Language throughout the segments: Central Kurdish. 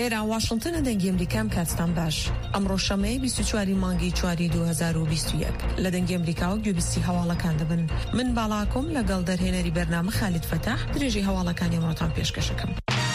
ئێران واشنگتن دەنگی ئەمریکام کاتستان باش. ئەمڕۆ شەمەی 24 مانگی 4 2021 لە دەنگی ئەمریکاوە گوێبیستی هەواڵەکان دەبن. من باڵاکۆم لەگەڵ دەرهێنەری بەرنامە خالید فەتاح درێژەی هەواڵەکانی ئەمڕۆتان پێشکەشەکەم.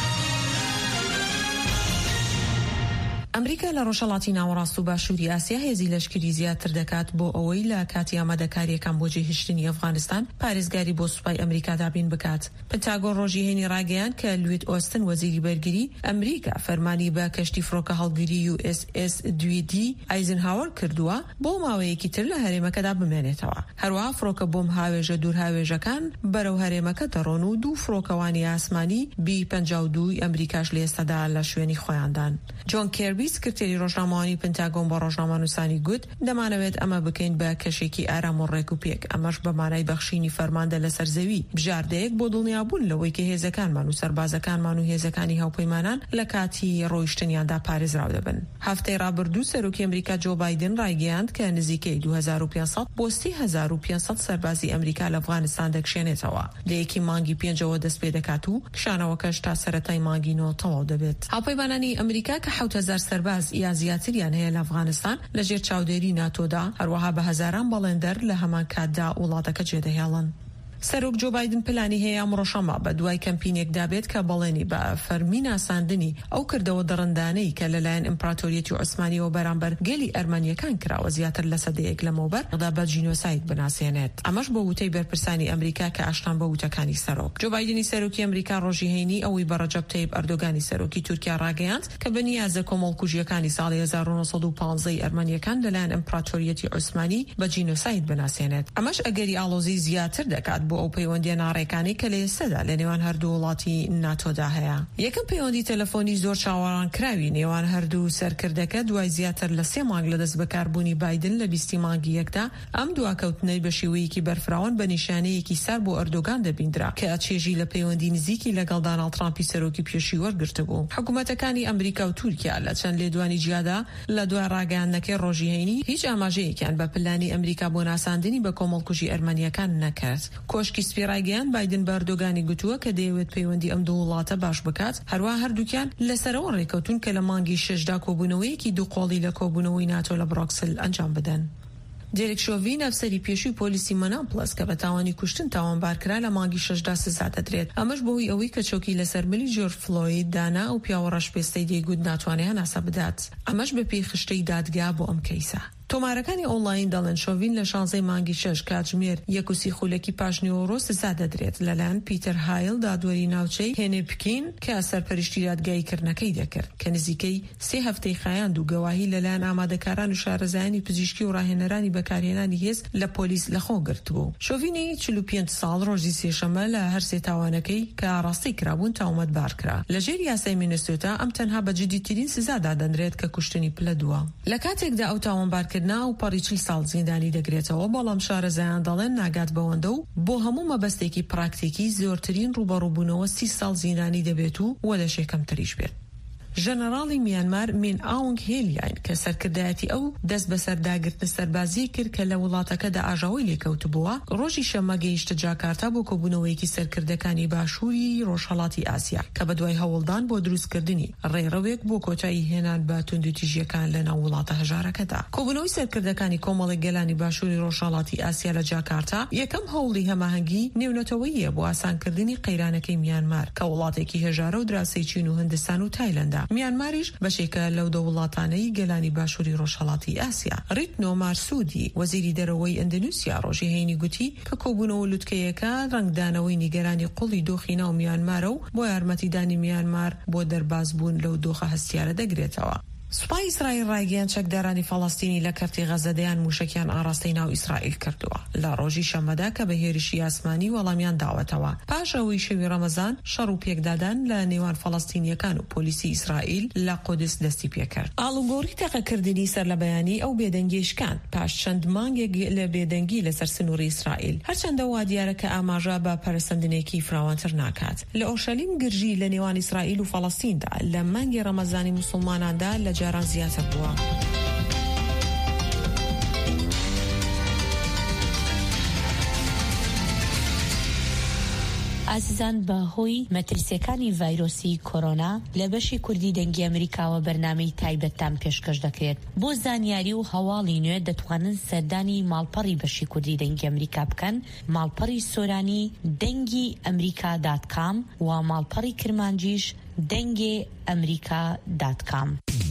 ئەمریکا لە ڕۆژهەڵاتی ناوەڕاست و باشووری ئاسیا هێزی لەشکری زیاتر دەکات بۆ ئەوەی لە کاتی ئامادەکاریەکان بۆ جێهێشتنی ئەفغانستان پارێزگاری بۆ سوپای ئەمریکا دابین بکات. پنتاگۆن ڕۆژی هێنی ڕاگەیاند کە لوید ئۆستن وەزیری بەرگری ئەمریکا فەرمانی بە کەشتی فڕۆکە هەڵگیری USS دویدی ئایزنهاوەر کردووە بۆ ماوەیەکی تر لە هەرێمەکەدا بمێنێتەوە. هەروەها فڕۆکە بۆم هاوێژە دوورهاوێژەکان بەرەو هەرێمەکە دەڕۆن و دوو فڕۆکەوانی ئاسمانی B-52 ئەمریکاش لە ئێستادا لە شوێنی خۆیاندان. جۆن کێربی سکرتێری ڕۆژنامەوانی پنتاگۆن بە ڕۆژنامە نووسانی گوت دەمانەوێت ئەمە بکەین بە کەشێکی ئارام و ڕێک و پێک، ئەمەش بە مانای بەخشینی فەرماندە لەسەر زەوی بژاردەیەک بۆ دڵنیابوون لەوەی کە هێزەکانمان و سەربازەکانمان و هێزەکانی هاوپەیمانان لە کاتی ڕۆیشتنیاندا پارێزراو دەبن. هەفتەی ڕابردوو سەرۆکی ئەمریکا جۆ بایدن ڕایگەیاند کە نزیکەی 2500 بۆ 3500 سەربازی ئەمریکا لە ئەفغانستان دەکشێنێتەوە. لە یەکی مانگی 5ەوە دەست پێ دەکات و کشانەوەکەش تا سەرەتای مانگی 9 تەواو دەبێت. هاوپەیمانانی ئەمریکا کە 7000 سەرباز یا زیاتریان هەیە لە ئەفغانستان لەژێر چاودێری ناتۆدا، هەروەها بە هەزاران بەڵێندەر لە هەمان کاتدا وڵاتەکە جێدەهێڵن. سەرۆک جۆ بایدن پلانی هەیە ئەمڕۆ شەمە بە دوای کەمپینێکدا بێت کە بەڵێنی بە فەرمی ناساندنی ئەو کردەوە دەڕەندانەی کە لەلایەن ئیمپراتۆریەتی عوسمانیەوە بەرامبەر گەلی ئەرمەنیەکان کراوە زیاتر لە سەدەیەک لەمەوبەر بە جینۆساید بناسێنێت. ئەمەش بە وتەی بەرپرسانی ئەمریکا کە ئاشتان بە وتەکانی سەرۆک. جۆ بایدنی سەرۆکی ئەمریکا ڕۆژی هەینی ئەوەی بە ڕەجەب تەیب ئەردۆگانی سەرۆکی تورکیا ڕاگەیاند کە بەنیازە کۆمەڵکوژیەکانی ساڵی 1950 ئەرمەنیەکان لەلایەن ئیمپراتۆریەتی عوسمانی بە جینۆساید بناسێنێت. ئەمەش ئەگەری ئاڵۆزی زیاتر دەکات بۆ ئەو پەیوەندیە ڕێکانی کە لە ئێستادا لە نێوان هەردوو وڵاتی ناتۆدا هەیە. یەکەم پەیوەندی تەلەفۆنی زۆر چاوەڕان کراوی نێوان هەردوو سەرکردەکە دوای زیاتر لە 3 مانگ لە دەست بەکاربوونی بایدن لە 20 مانگی یەکدا ئەم دواکەوتنەی بە شێوەیەکی بەرفراون بە نیشانەیەکی سار بۆ ئەردۆگان دەبیندرا کە چێژی لە پەیوەندی نزیکی لەگەڵ داناڵد ترامپی سەرۆکی پێشی وەرگرتە بوو. حکوومەتەکانی ئەمریکا و تورکیا لە چەند لێدوانی جیادا لە دوای ڕاگەیاندنەکەی ڕۆژی هەینی هیچ ئاماژەیەکیان بە پلانی ئەمریکا بۆ ناساندنی بە کۆمەڵکوژی ئەرمەنیەکان نەکرد. کۆشکی سپێڕایگەیان بایدن بەردۆگانی گوتووە کە دەیەوێت پەیوەندی ئەم دوو وڵاتە باش بکات، هەروە هەردووکیان لەسەرەوە ڕێکەوتون کە لە مانگی 6دا کۆبوونەوەیەکی دووقۆڵی لە کۆبوونەوەی ناتۆ لە بڕۆکسل ئەنجام بدەن. دێرێک شۆڤین ئەفسەری پێشووی پۆلیسی مەناپڵس کە بە تاوانی کوشتن تاوانبارکرا لە مانگی 6دا سزا دەدرێت. ئەمەش بەهۆی ئەوەی کە چۆکی لەسەر ملی جۆرج فلۆید دانا و پیاوە ڕەشپێستەی دەیگوت ناتوانێت هەناسە بدات. ئەمەش بە پێی خشتەی دادگا بۆ ئەم کەیسە. تۆمارەکانی ئۆنلاین دەڵێن شۆڤین لە 16 مانگی 6 کاتژمێر 1 خولەکی پاشنیوەڕۆ سزا دەدرێت لەلایەن پیتەر هایل دادوەری ناوچەی هێنێپکین کە سەرپەرشتی دادگاییکردنەکەی دەکرد کە نزیکەی 3 هەفتەی خایاند و گەواهی لەلایەن ئامادەکاران و شارەزایانی پزیشکی و ڕاهێنەرانی بەکارهێنانی هێز لە پۆلیس لەخۆ گرتبوو. شۆڤینی 45 ساڵ ڕۆژی سێشەمە لە هەر سێ تاوانەکەی کە ئاڕاستی کرابوون تاومەتبار کرا. لەژێر یاسای مینێسۆتا ئەم تەنها بە جدیترین سزا دادەنرێت کە کوشتنی پلە دووە. لە کاتێکدا ئەو تاوانبارکردنا و پەڕی 40 ساڵ زیندانی دەگرێتەوە، بەڵام شارەزایان دەڵێن ناگات بەوەندە و بۆ هەموو مەبەستێکی پراکتیکی زۆرترین ڕوبەڕووبوونەوە 30 ساڵ زیندانی دەبێت و وەدەشێکەم تریش بێت. ژەنەراڵی میانمار مین ئاونگ هێلیاین کە سەرکردایەتی ئەو دەست بەسەر داگرتنە سەربازی کرد کە لە وڵاتەکەدا ئاژاوی لێکەوتبووە، ڕۆژی شەمە گەیشتە جاکارتا بۆ کۆبوونەوەیەکی سەرکردەکانی باشووری ڕۆژهەڵاتی ئاسیا کە بەدوای هەوڵدان بۆ دروستکردنی ڕێڕەوێک بۆ کۆتایی هێنان بە توندوتیژیەکان لە ناو وڵاتە هەژارەکەدا. کۆبوونەوەی سەرکردەکانی کۆمەڵی گەلانی باشووری ڕۆژهەڵاتی ئاسیا لە جاکارتا یەکەم هەوڵی هەماهەنگی نێونەتەوەییە بۆ ئاسانکردنی قەیرانەکەی میانمار کە وڵاتێکی هێژارە و دراوسەی چین و هندستان و تایلەندا. میانماریش بەشێکە لەو دە وڵاتانەی گەلانی باشووری ڕۆژهەڵاتی ئاسیا. ریتنۆ مارسودی وەزیری دەرەوەی ئەندەنوسیا ڕۆژی هەینی گوتی کە کۆبوونەوە لوتکەیەکە ڕنگدانەوەی نیگەرانی قوڵی دۆخی ناو میانمارە و بۆ یارمەتیدانی میانمار بۆ دەربازبوون لەو دۆخە هەستیارە دەگرێتەوە. سوپای ئیسرائیل ڕایگەیاند چەکدارانی فەڵەستینی لە کەرتی غەزەدەیان موشکیان ئاراستەی ناو ئیسرائیل کردووە لە ڕۆژی شەمەدا کە بە هێرشی ئاسمانی وەڵامیان داوەتەوە پاش ئەوەی شەوی ڕەمەزان شەڕ و پێکدادان لە نێوان فەڵەستینیەکان و پۆلیسی ئیسرائیل لە قودس دەستی پێکرد. ئاڵوگۆڕی تەقەکردنی سەر لە بەیانی ئەو بێدەنگیشکان پاش چەند مانگێک لە بێدەنگی لەسەر سنووری ئیسرائیل، هەرچەندە وا دیارە کە ئاماژە بە پەرسەندنێکی فراوانتر ناکات. لە ئۆشەلیم گرژی لە نێوان ئیسرائیل و فەڵەستیندا لە مانگی ڕەمەزانی موسڵماناندا لە جاران زیاتر بووە. ئازیزان بەهۆی مەترسیەکانی ڤایرۆسی کۆرۆنا لە بەشی کوردی دەنگی ئەمریکاوە بەرنامەی تایبەتتان پێشکەش دەکرێت. بۆ زانیاری و هەواڵی نوێ دەتوانن سەردانی ماڵپەڕی بەشی کوردی دەنگی ئەمریکا بکەن، ماڵپەڕی سۆرانی دەنگی ئەمریکا.com و ماڵپەڕی کرمانجیش دەنگی ئەمریکا.com.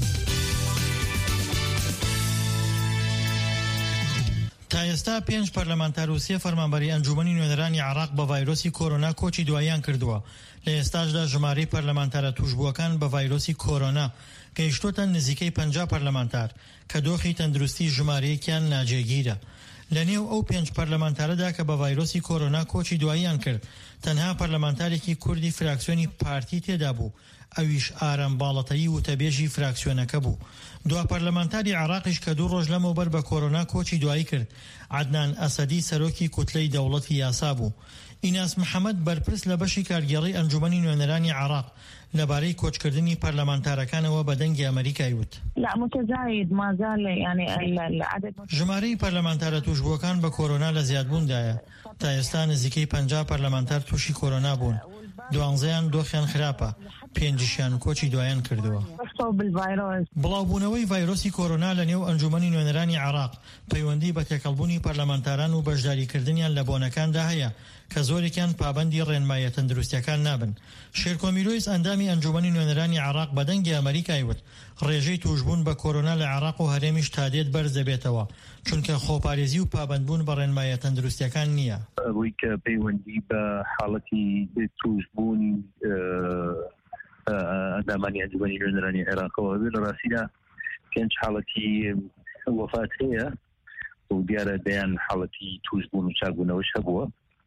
تا ئێستا 5 پەرلەمانتار و 3 فەرمانبەری ئەنجومەنی نوێنەرانی عێراق بە ڤایرۆسی کۆرۆنا کۆچی دواییان کردووە. لە ئێستاشدا ژمارەی پەرلەمانتارە توشبووەکان بە ڤایرۆسی کۆرۆنا گەیشتۆتە نزیکەی 50 پەرلەمانتار کە دۆخی تەندروستی ژمارەیەکیان ناجێگیرە. لە نێو ئەو 5 پەرلەمانتارەدا کە بە ڤایرۆسی کۆرۆنا کۆچی دواییان کرد، تەنها پەرلەمانتارێکی کوردی فراکسیۆنی پارتی تێدا بوو، ئەویش ئارەم باڵەتەیی و تەبێژی فراکسیۆنەکە بوو. دوا پەرلەمانتاری عێراقیش کە 2 ڕۆژ لەمەوبەر بە کۆرۆنا کۆچی دوایی کرد، عەدنان ئەسەدی سەرۆکی کوتلەی دەوڵەتی یاسا بوو. ئیناس محەممەد بەرپرس لە بەشی کارگێڕی ئەنجومەنی نوێنەرانی عێراق لەبارەی کۆچکردنی پەرلەمانتارەکانەوە بە دەنگی ئەمریکای وت. ژمارەی پەرلەمانتارە توشبووەکان بە کۆرۆنا لە زیادبووندایە. تا ئێستا نزیکەی 50 پەرلەمانتار تووشی کۆرۆنا بوون. 12یان دۆخیان خراپە، 5یان کۆچی دوایان کردووە. بڵاوبوونەوەی ڤایرۆسی کۆرۆنا لە نێو ئەنجومەنی نوێنەرانی عێراق پەیوەندی بە تێکەڵبوونی پەرلەمانتاران و بەشداریکردنیان لە بۆنەکاندا هەیە کە زۆرێکیان پابەندی ڕێنمایە تەندروستیەکان نابن. شێرکۆمیلۆیس ئەندامی ئەنجومەنی نوێنەرانی عێراق بە دەنگی ئەمریکای وت ڕێژەی توشبوون بە کۆرۆنا لە عێراق و هەرێمیش تا دێت بەرز دەبێتەوە، چونکە خۆپارێزی و پابەندبوون بە ڕێنمایە تەندروستیەکان نییە. ئەوەی کە پەیوەندی بە حاڵەتی توشبوونی ئەندامانی ئەنجومەنی نوێنەرانی عێراقەوە هەبێت، لە ڕاستیدا 5 حاڵەتی وەفات هەیە و دیارە دەیان حاڵەتی توشبوون و چاکبوونەوەش هەبووە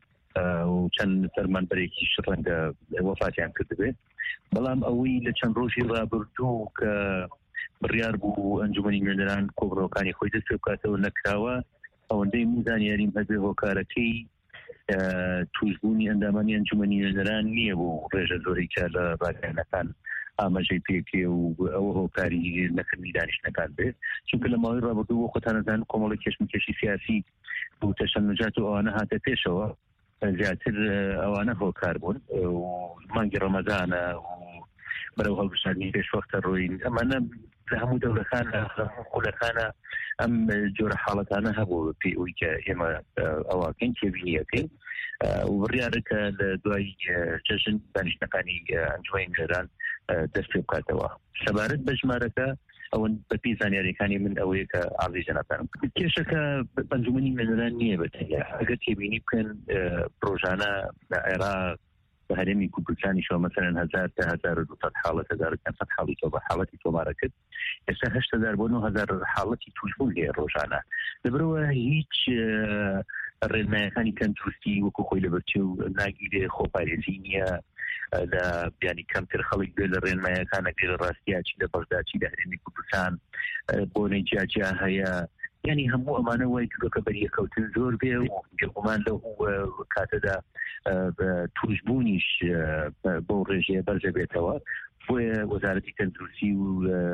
و چەند فەرمانبەرێکیش ڕەنگە وەفاتیان کردبێت. بەڵام ئەوەی لە چەند ڕۆژی ڕابردوو کە بڕیار بوو ئەنجومەنی نوێنەران کۆبڕەوەکانی خۆی دەست پێ بکاتەوە نەکراوە، ئەوەندەی زانیاریم هەبێ هۆکارەکەی توشبوونی ئەندامانی ئەنجومەنی نوێنەران نییە بوو ڕێژە زۆرێکە لە ڕاگەیەنەکان ئاماژەی پێکێ و ئەوە هۆکاری نەکردنی دانیشتەکان بێت، چونکە لە ماوەی ڕابردوو بۆ خۆتانەزان کۆمەڵی کێشمکێشی سیاسی و تەشەنجات و ئەوانە هاتە پێشەوە، زیاتر ئەوانە هۆکار بوون و مانگی ڕەمەزانە و بەرەو هەڵبژاردننی پێشوەختە ڕۆین. ئەمانە لە هەموو دەوڵەکان لە خولەکانە ئەم جۆرە حاڵەتانە هەبوو پێی ئەوەی کە ئێمە ئەوواکەین تێبینیەکەین و بڕیارەکە لە دوای جەژن دانیشتەکانی ئەنجومەنی نوێنەران دەست پێ بکاتەوە. سەبارەت بە ژمارەکە ئەوەن بەپی زانیاریەکانی من ئەوەیە کە ئاڵی جەنابانم کێشەکە ئەنجومەنی نوێنەران نییە بەتەنیا. ئەگەر تێبینی بکەن ڕۆژانە لە عێراق بە هەرێمی کوردستانی شەوە مەسەلەن 1000 تا 1200 حاڵەت 1500 حاڵی تۆ بە حاڵەتی تۆمارە کرد، ئێستا 8000 بۆ 9000 حاڵەتی توشبوون لێ ڕۆژانە. لەبەرەوە هیچ ڕێنمایەکانی تەندروستی وەکو خۆی لەبەرچێ و ناگیرێ خۆپارێزی نییە لە بیانی کەمتر خەڵک بێ لە ڕێنمایەکانەکە لە ڕاستیاچی لە بەغداچی لە هەرێمی کوردستان بۆنەی جیاجیا هەیە. یعنی هەموو ئەمانە وای کردوکە بەریەکەوتن زۆر بێ و گومان لەو کاتەدا توشبوونیش بۆ ڕێژەیە بەرزە بێتەوە. بۆیە وەزارەتی تەندروستی و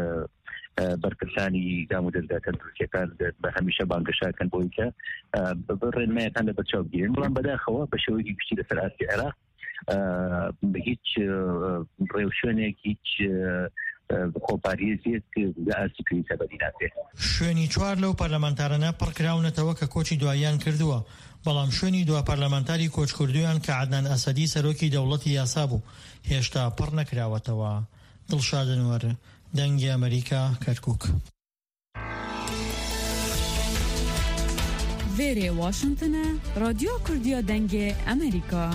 بەرپرسانی دام و دەستگا تەندروستیەکان بە هەمیشە بانگەشاکەن بۆی کە ڕێنمایەکان لە بەرچاو بگیرن، بەڵام بەداخەوە بە شێوەیەکی گشتی لەسەر ئاستی عێراق هیچ ڕێوشوێنێک هیچ خۆپارێزیەک لە ئاستی پێویستە بەدی ناتێت. شوێنی 4 لەو پەرلەمانتارانە پڕکراونەتەوە کە کۆچی دواییان کردووە، بەڵام شوێنی دوا پەرلەمانتاری کۆچکردویان کە عەدنان ئەسەدی سەرۆکی دەوڵەتی یاسا بوو هێشتا پڕ نەکراوەتەوە. دڵشاد ئەنوەر، دەنگی ئەمریکا، کەرکووک. وێرێ واشنگتنە، رادیۆ کوردیە دەنگی ئەمریکا.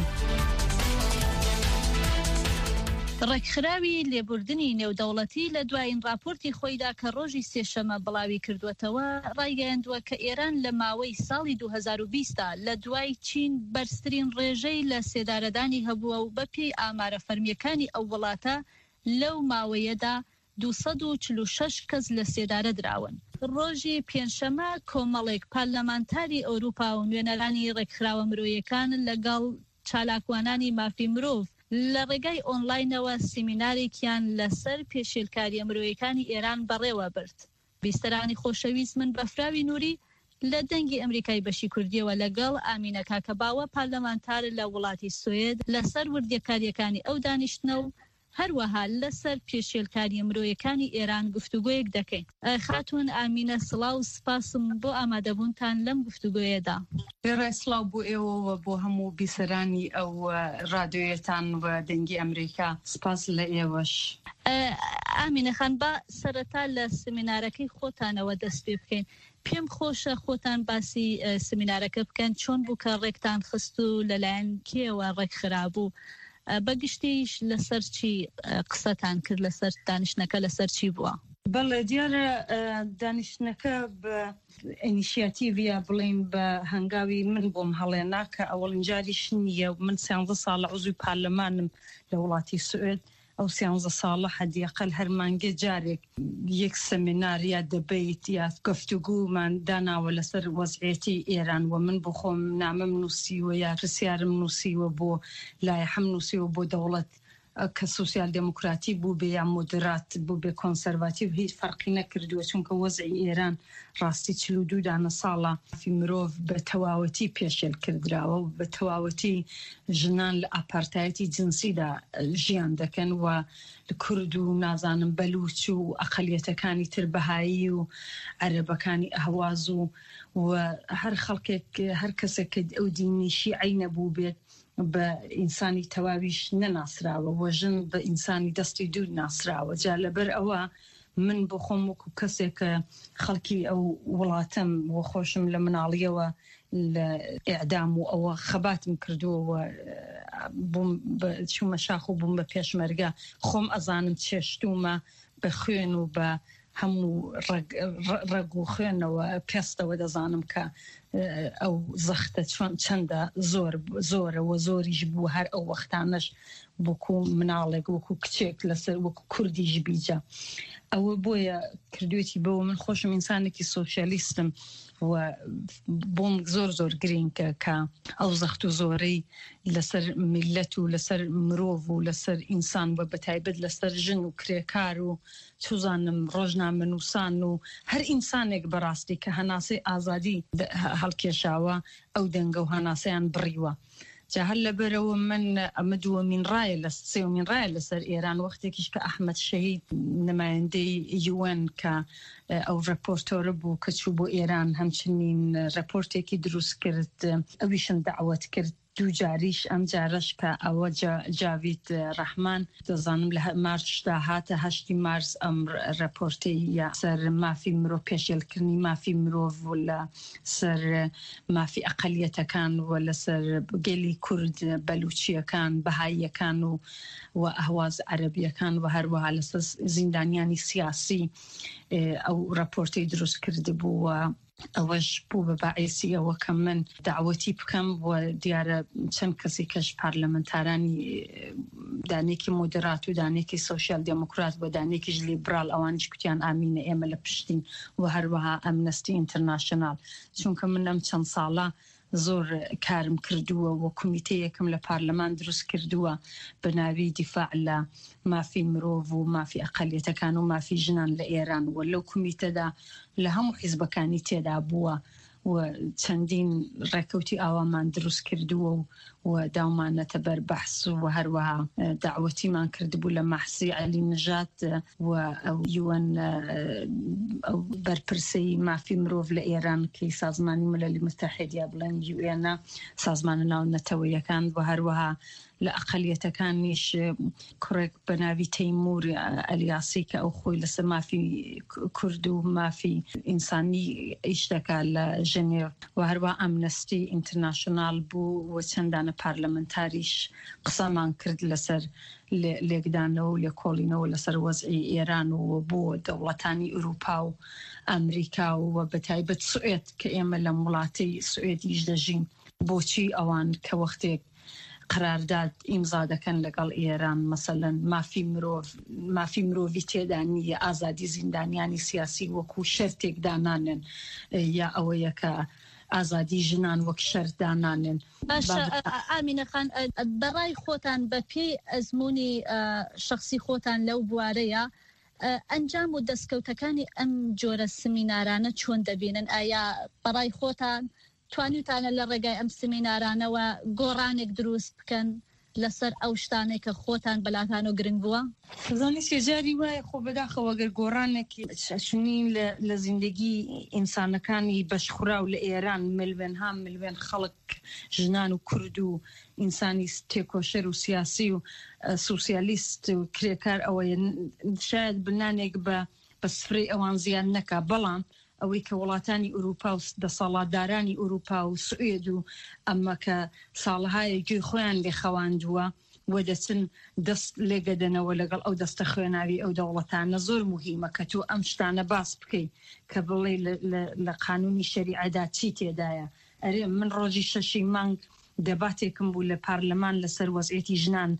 ڕێکخراوی لێبوردنی نێودەوڵەتی لە دوایین راپۆرتی خۆیدا کە ڕۆژی سێشەمە بڵاوی کردوێتەوە ڕایگەیاندووە کە ئێران لە ماوەی ساڵی 2020دا لە دوای چین بەرزترین ڕێژەی لە سێدارەدانی هەبووە و بەپێی ئامارە فەرمیەکانی ئەو وڵاتە لەو ماوەیەدا 246 کەس لە سێدارە دراون. ڕۆژی پێنجشەمە کۆمەڵێک پارلەمانتاری ئەوروپا و نوێنەرانی ڕێکخراوە مرۆییەکان لەگەڵ چالاکوانانی مافی مرۆڤ لە ڕێگای ئۆنلاینەوە سیمینارێکیان لەسەر پێشێلکاریە مرۆییەکانی ئێران بەڕێوە برد. بیستەرانی خۆشەویست، من بەفراوی نووری لە دەنگی ئەمریکای بەشی کوردیەوە لەگەڵ ئامینە کاکەباوە پارلەمانتار لە وڵاتی سوێد لەسەر وردیەکاریەکانی ئەو دانیشتنە و هەروەها لەسەر پێشێلکاری مرۆیەکانی ئێران گفتوگۆیەک دەکەین. خاتون ئامینە سڵاو و سپاسم بۆ ئامادەبوونتان لەم گفتوگۆیەدا. ێڕای سڵاو بۆ ئێوە بۆ هەموو بیسەرانی ئەو ڕادیۆیەتان و دەنگی ئەمریکا سپاس لە ئێوەش. ئامینە خان با سەرەتا لە سمینارەکەی خۆتانەوە دەست پێ بکەین. پێم خۆشە خۆتان باسی سمینارەکە بکەن چۆن بوو کە ڕێکتان خست و لەلایەن کێوە ڕێک خرابوو بەگشتیش لەسەر چی قسەتان کرد لەسەر دانیشتنەکە لەسەر چی بووە؟ بەڵێ دیارە دانیشتنەکە بە ئینیشیاتیڤە بڵین بە هەنگاوی من بۆم هەڵێنا کە ئەوەڵین جاریش نییە من 13 ساڵە عوزوی پارلەمانم لە وڵاتی سوێد ئەو 13 ساڵە حەدیەقەل هەر مانگێ جارێک یەک سەمینار یا دەبیت یا گفتوگومان داناوە لەسەر وەزعیەتی ئێران و من بۆ خۆم نامەم نووسیوە یا پرسیارم نووسیوە بۆ لایحەم نووسیوە بۆ دەوڵەت کە سوسیال دموکراتی بوو بێ یا مۆدرات بوو بێ کۆنسەرواتیڤ هیچ فەرقی نەکردووە چونکە وەزعی ئێران ڕاستی 42 دانە ساڵە مرۆڤ بە تەواوەتی پێشێل کردراوە و بە تەواوەتی ژنان لە ئاپارتایەتی جنسیدا ژیان دەکەن و کورد و نازانم بەلوچ و ئەقەلیەتەکانی تر بەهایی و عەرەبەکانی ئەهواز و هەر خەڵکێک هەر کەسێک ئەو دینی شیعی نەبوو بێت بە ئینسانی تەواویش نەناسراوە و ژن بە ئینسانی دەستی دوور ناسراوە. جا لەبەر ئەوە من بۆ خۆم وەکو کەسێکە خەڵکی ئەو وڵاتم و خۆشم لە مناڵیەوە لە ئێعدام و ئەوە خەباتم کردووە بووم چوومە شاخ و بووم بە پێشمەرگە خۆم ئەزانم چێشتومە بە خوێن و بە هەموو ڕەگ و خوێنەوە پێستەوە دەزانم کە ئەو زەختە چەندە زۆرە و زۆریش بوو هەر ئەو وەختانەش وەکو مناڵێک وەکو کچێک لەسەر وەکو کوردیش بیجە ئەوە بۆیە کردوێتی بەوە من خۆشم ئینسانێکی سۆشیالیستم و بۆم زۆر گرینگە کە ئەو زەخت و زۆرەی لەسەر میلەت و لەسەر مرۆڤ و لەسەر ئینسان و بەتایبەت لەسەر ژن و کرێکار و چوزانم ڕۆژنامەنووسان و هەر ئینسانێک بەڕاستی کە هەناسەی ئازادی هەڵکێشاوە ئەو دەنگە و هەناسەیان بڕیوە. جا هەر لەبەرەوە من ئەمە دووەمین ڕایە سێومین ڕایە لەسەر ئێران وەختێکیش کە ئەحمەد شەهید نمایەندەی UN کە ئەو ڕپۆرتۆرە بوو کە چوو بۆ ئێران هەمچنین ڕپۆرتێکی دروست کرد ئەویشم دعوت کرد دوو جاریش ئەم جارش کە ئەوە جاوید ڕەحمان دەزانم لە مارچدا هاتە 8 مارس ئەم ڕپۆرتەی سەر مافی مرۆڤ پێشێلکردنی مافی مرۆڤ و لە سەر مافی ئەقەلیەتەکان و لەسەر گەلی کورد بەلوچیەکان بەهاییەکان و ئەهواز عەرەبیەکان و هەروەها لەسەر زیندانیانی سیاسی ئەو ڕپۆرتەی دروست کرده بوو ئەوەش بوو بە باعیسی ئەوە کە من دعوەتی بکەم و دیارە چەند کەسی کەش پارلەمەنتارانی دانێکی مۆدرات و دانێکی سۆشیال دموکرات و دانێکیش لیبرال ئەوانش کوتیان ئامینە ئێمە لە پشتین و هەروەها ئەمنەستی ئینتەرناشنال چونکە من ئەم چەند ساڵە زۆر کارم کردووە و کمیتەیەکم لە پارلەمان دروست کردووە بە ناوی دیفاع لە مافی مرۆڤ و مافی ئەقەلیەتەکان و مافی ژنان لە ئێران و لەو کمیتەدا لە هەموو حیزبەکانی تێدا بووە و چەندین ڕێکەوتی ئاوامان دروست کردووە و داومانەتە بەر بەحث و هەروەها دعوەتیمان کردبوو لە مەحسی عەلی نژات و UN بەرپرسەی مافی مرۆڤ لە ئێران کە سازمانی ملەلی متحیدە بڵێن UN سازمانە ناونەتەوەیەکان و هەروەها لە ئەقەلیەتەکانیش کوڕێک بە ناوی تەیمور ئەلیاسی کە ئەو خۆی لەسەر مافی کورد و مافی ئینسانی ئیش دەکات لە ژنێڤ و هەروەها ئەمنەستی ئینتەرناشنال بوو و چەندانە پارلەمەنتاریش قسەمان کرد لەسەر لێکدانەوە و لێکۆڵینەوە لەسەر وەزعی ئێران و بۆ دەوڵەتانی ئوروپا و ئەمریکا و بەتایبەت سوئێد کە ئێمە لە وڵاتی سوئێدیش دەژین بۆچی ئەوان کە وەختێک قرارداد ئیمزا دەکەن لەگەڵ ئێران مەسەلەن مافی مرۆڤی تێدا نیە ئازادی زیندانیانی سیاسی وەکو شەرتێک دانانن یا ئەوەیە کە ئازادی ژنان وەک شەرت دانانن. باشە ئامینە خان بەڕای خۆتان بە پێی ئەزموونی شخصی خۆتان لەو بوارەیە ئەنجام و دەستکەوتەکانی ئەم جۆرە سمینارانە چۆن دەبینن؟ ئایا بەڕای خۆتان توانیتانە لە ڕێگای ئەم سمینارانەوە گۆڕانێک دروست بکەن لەسەر ئەو شتانێک کە خۆتان بەلاتان و گرنگ بووە؟ زانی سێجاری وایە خۆ بەداخەوە گەر گۆڕانێکی چنین لە زیندگی ئینسانەکانی بەشخورا و لە ئێران ملوێن خەڵک ژنان و کورد و ئینسانی تێکۆشەر و سیاسی و سوسیالیست و کرێکار ئەوەیە شاید بنانێک بە سفرەی ئەوان زیان نەکا، بەڵام ئەوەی کە وڵاتانی ئوروپا و دەسەڵاتدارانی ئوروپا و سوئێد و ئەمە کە ساڵەهای گوێی خۆیان لێخەواندووە وە دەچن دەست لێگەدەنەوە لەگەڵ ئەو دەستە خوێناوی ئەو دەوڵەتانە زۆر مهمە کە تۆ ئەم شتانە باس بکەیت کە بڵێ لە قانونی شەریعەدا چی تێدایە. ئەرێ من ڕۆژی شەشی مانگ دەباتێکم بوو لە پارلەمان لەسەر وەزعێتی ژنان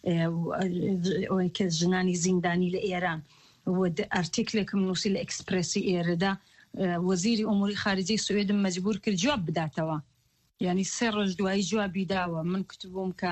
ئەوەی کە ژنانی زیندانی لە ئێران ئارتیکلێکم نووسی لە ئەکسپرسی ئێرەدا وەزیری ئوموری خارجی سوێدم مەجبور کرد جواب بداتەوە، یعنی 3 ڕۆژ دوایی جوابی داوە. من کتبووم کە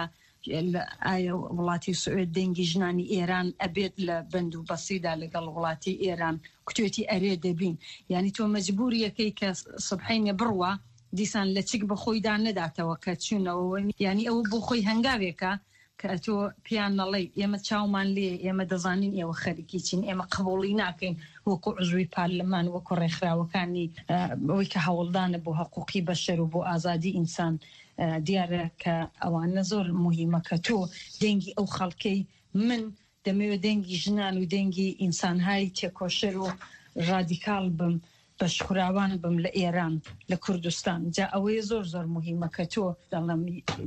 ئایا وڵاتی سوێد دەنگی ژنانی ئێران ئەبێت لە بند و بەسیدا لەگەڵ وڵاتی ئێران، کتێتی ئەرێ دەبین، یعنی تۆ مەجبور یەکەی کە سبحینە بڕوە دیسان لە چیک بە خۆیدا نەداتەوە کە چوونەوە، یعنی ئەوە بۆ خۆی هەنگاوێکە کە تۆ پیان نەڵێ ئێمە چاومان لێ، ئێمە دەزانین ئێوە خەریکی چین، ئێمە قبوڵی ناکەین وەکو عزوی پارلەمان وەکو ڕێکخراوەکانی ئەوەی کە هەوڵدانە بۆ حقوقی بەشەر و بۆ ئازادی ئینسان. دیارە کە ئەوانە زۆر مهمە کە تۆ دەنگی ئەو خەڵکەی من دەمەوێت دەنگی ژنان و دەنگی ئینسانهای تێکۆشەر و ڕادیکال بم، بەشخوراوان بم لە ئێران لە کوردستان. جا ئەوەیە زۆر زۆر مهمە کە تۆ دەڵم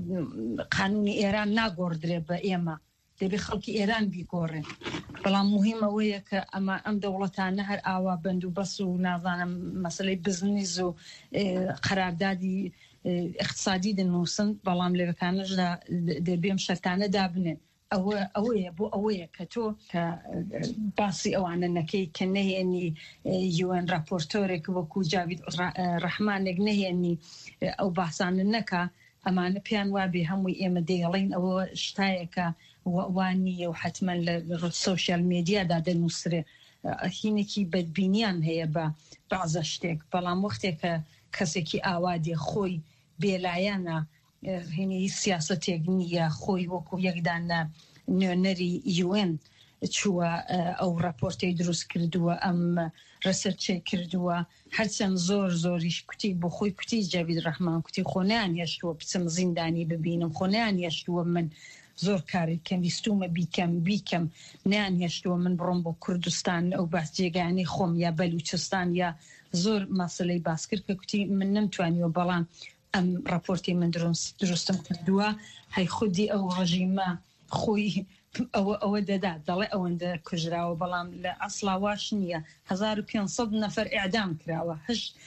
قانونی ئێران ناگۆڕدرێ بە ئێمە، دەبێ خەڵکی ئێران بیگۆڕێن، بەڵام مهمەوەیە کە ئەمە ئەم دەوڵەتانە هەر ئاوا بند و بەس و نازانم مەسلەی بزنس و قەراردادی اقتصادی دەنووسن، بەڵام لەوەکانەشدا دەبێم شەرتانە دابنێن. ئەوەیە بۆ ئەوەیە کە تۆ کە باسی ئەوانە نەکەی کە نەهێنی UN راپۆرتۆرێک وەکو جاوید ڕەحمانێک نەهێنی ئەو باسانە نەکا، ئەمانە پیان وابێ هەمووی ئێمە دەیڵین ئەوە شتایەکە وانیە و حتمما لە سوشیال میدیادا دەنووسرێ. هینێکی بەدبینیان هەیە بە بەعزە شتێک، بەڵام وەختێکە کەسێکی ئاوادێ خۆی بێلایەنە هینی سیاستێک نییە، خۆی وەکو یەکدانە نوێنەری UN چووە ئەو راپۆرتەی دروست کردووە، ئەم ڕسەرچەی کردووە، هەرچەند زۆریش کوتی بۆ خۆی کوتی جاوید ڕەحمان کوتی خۆنیان هێشتووە بچم زیندانی ببینم، خۆنیان هێشتووە من زۆر کاری کەم ویستومە بیکەم نیان هێشتووە من بڕۆم بۆ کوردستان ئەو باس جێگانی خۆم یا بەلوچستان یا زۆر مەسلەی باس کرد کە کوتی من نەمتوانیوە، بەڵام ئەم راپۆرتی من دروستم کردووە هەی خودی ئەو ڕژیمە خۆی ئەوە دەدا دەڵێ ئەوەندە کوژراوە، بەڵام لە ئەسڵاواش نییە. 1500 نەفەر ئیعدام کراوە،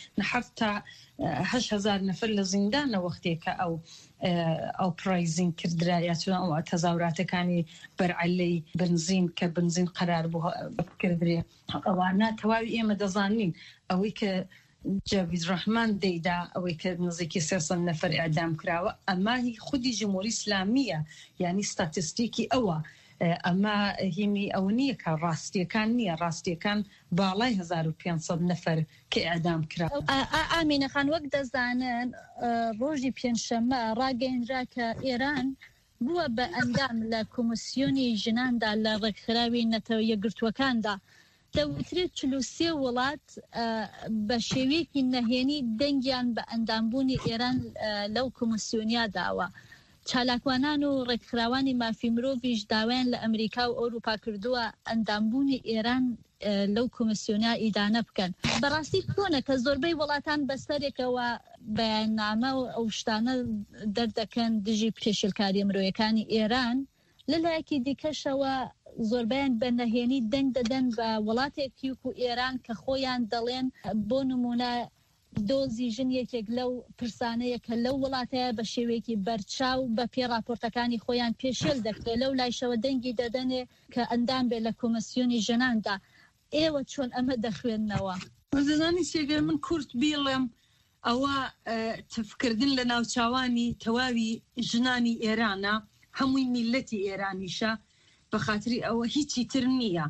8,000 نەفەر لە زیندانە وەختێکە ئەو پرایزین کردرایە ئەو تەزاوراتەکانی بەرعەلەی بنزین کە بنزین قەرار بوو کردرێ. ئەوانە تەواوی ئێمە دەزانین ئەوەی کە جاوید ڕەحمان دەیدا ئەوەی کە نزیکی 300 نەفەر ئیعدام کراوە، ئەمە خودی جمهوری ئیسلامیە، یعنی ستاتستیکی ئەوە، ئەمە هینی ئەو نییە کە ڕاستیەکان نییە، ڕاستیەکان باڵای 1500 نەفەر کە ئیعدام کراوە. ئامینەخان وەک دەزانن ڕۆژی پێنجشەممە ڕاگەیەنرا کە ئێران بووە بە ئەندام لە کۆمسیۆنی ژناندا لە ڕێکخراوی نەتەوە یەکگرتووەکاندا دەوترێت 43 وڵات بە شێوەیەکی نەهێنی دەنگیان بە ئەندامبوونی ئێران لەو کۆمسیۆنیا داوە. چالاکوانان و ڕێکخراوانی مافی مرۆڤیش داوایان لە ئەمریکا و ئەوروپا کردووە ئەندامبوونی ئێران لەو کۆمسیۆنیا ئیدانە بکەن. بەڕاستی کۆنە کە زۆربەی وڵاتان بەسەرێکەوە بەیاننامە و ئەو شتانە دەردەکەن دژی پێشێلکاریە مرۆیەکانی ئێران، لەلایەکی دیکەشەوە زۆربیان بە نەهێنی دەنگ دەدەن بە وڵاتێکی وەکو ئێران کە خۆیان دەڵێن بۆ نمونە دۆزی ژن یەکێک لەو پرسانەیە کە لەو وڵاتەیە بە شێوەیەکی بەرچاو بە پێ راپۆرتەکانی خۆیان پێشێل دەکرێت، لەو لایشەوە دەنگی دەدەنێ کە ئەندام بێ لە کۆمسیۆنی ژناندا. ئێوە چۆن ئەمە دەخوێننەوە؟ دەزانی سێگەر من کورت بیڵێم ئەوە تفکردن لە ناوچاوانی تەواوی ژنانی ئێرانە، هەمووی میلەتی ئێرانیشە، بە خاطری ئەوە هیچی تر نییە.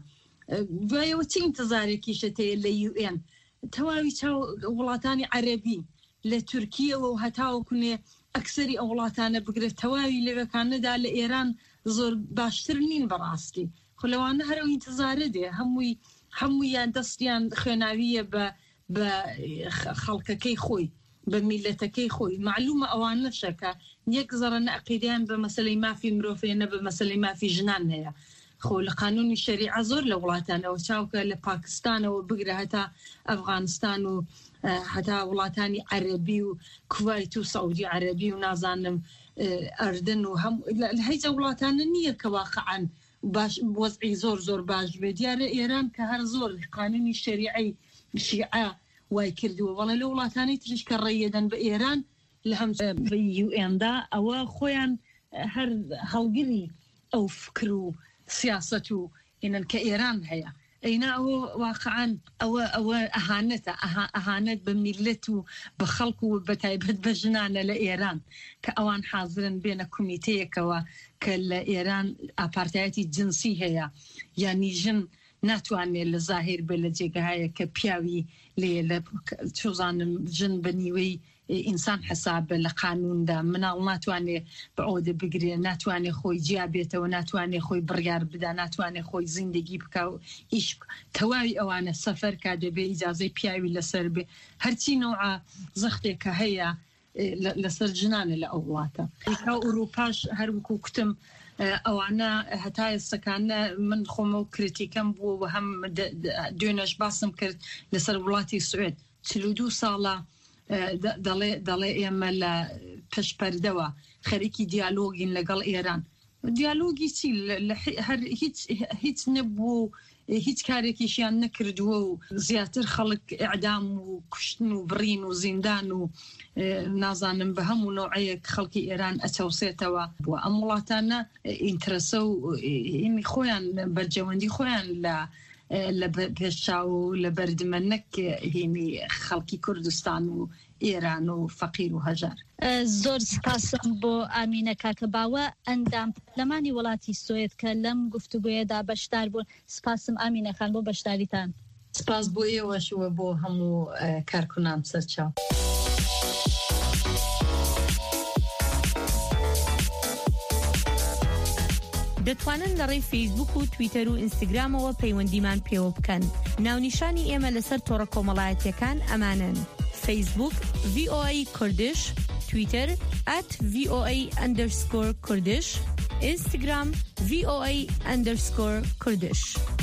دوایەوە چی ئینتزارێکیشتەیە لە UN تەواوی چاو وڵاتانی عەرەبی لە تورکیەوە و هەتاوەکوێ ئەکسەری ئەو وڵاتانە بگرێت تەواوی لەوەکانەدا لە ئێران زۆر باشتر نین بەڕاستی خۆ لەوانە هەرەوە ئینتزارە دێ هەموویان دەستیان خوێناویە بە خەڵکەکەی خۆی بە میلەتەکەی خۆی معلومە ئەوان نەشەکە یەک زەڕە نەعقیدەیان بە مەسەلەی مافی مرۆڤ نە بە مەسەلەی مافی ژنان هەیە خۆ لە قانونی شەریعە زۆر لە وڵاتانەوە چاوکە لە پاکستانەوە بگرە هەتا ئەفغانستان و هەتا وڵاتانی عەرەبی و کوایت و سەعودی عەرەبی و نازانم ئەردن و هیچ وڵاتانە نییە کە واقعاً باش وەزعی زۆر باش بێت دیارە ئێران کە هەر زۆر قانونی شەریعەی شیعە وای کردووە وەڵە لە وڵاتانی تریش کە ڕێیەدەن بە ئێران لە هەم UNدا ئەوە خۆیان هەر هەڵگری ئەو فکر و سیاست و ئینن کە ئێران هەیە ئەینا ئەوە واقعاً ئەوە ئەهانەت بە میلەت و بە خەڵک و بە تایبەت بە ژنانە لە ئێران کە ئەوان حازرن بێنە کومیتەیەکەوە کە لە ئێران ئاپارتایەتی جنسی هەیە یانی ژن ناتوانێت لە زاهر بێ لە جێگەهایە کە پیاوی لێ لە چۆزانم ژن بە نیوەی ئینسان حساب لە قانوندا مناڵ ناتوانێت بە ئەوەدە بگرێ ناتوانێت خۆی جیابێتەوە ناتوانێت خۆی بڕیار بدا ناتوانێت خۆی زیندگی بکە و ئیش تەواوی ئەوانە سەفەر کا دەبێ ئیجازەی پیاوی لەسەر بێ هەرچی نوعا زەختێکە هەیە لەسەر ژنانە لە ئەو وڵاتە ئەوروپاش هەروەکو کوتم ئەوانە هەتا ئێستەکانە من خۆمە و کریتیکەم بووە و هەم دوێنەش باسم کرد لەسەر وڵاتی سوێد 42 ساڵە دەڵێ ئێمە لە پشپەردەوە خەریکی دیالۆگین لەگەڵ ئێران دیالۆگی چی هیچ نەبوو هیچ کارێکیشیان نەکردووە و زیاتر خەڵک ئەعدام و کوشتن و بڕین و زیندان و نازانم بە هەموو نوعەیەک خەڵکی ئێران ئەچەوسێتەوە بووە ئەم وڵاتانە ئینترەسە و خۆیان بەرجەوەندی خۆیان لە پێشچاو و لە بەردمە نەک هینی خەڵکی کوردستان و ئێران و فەقیر و هەژار زۆر سپاسم بۆ ئامینە کاکەباوە ئەندام پەرلەمانی وڵاتی سوێد کە لەم گفتوگویەدا بەشدار بوون سپاسم ئامینەخان بۆ بەشداریتان سپاس بۆ ئێوەشوە بۆ هەموو کارکونان سەرچاو دەتوانن لە ڕێی فەیسبوک و تویتەر و ئینستاگرامەوە پەیوەندیمان پێوە بکەن ناونیشانی ئێمە لەسەر تۆڕە کۆمەڵایەتیەکان ئەمانن فەیسبوک VOA کوردش تویتر @VOA_کوردش ئینستاگرام VOA_کوردش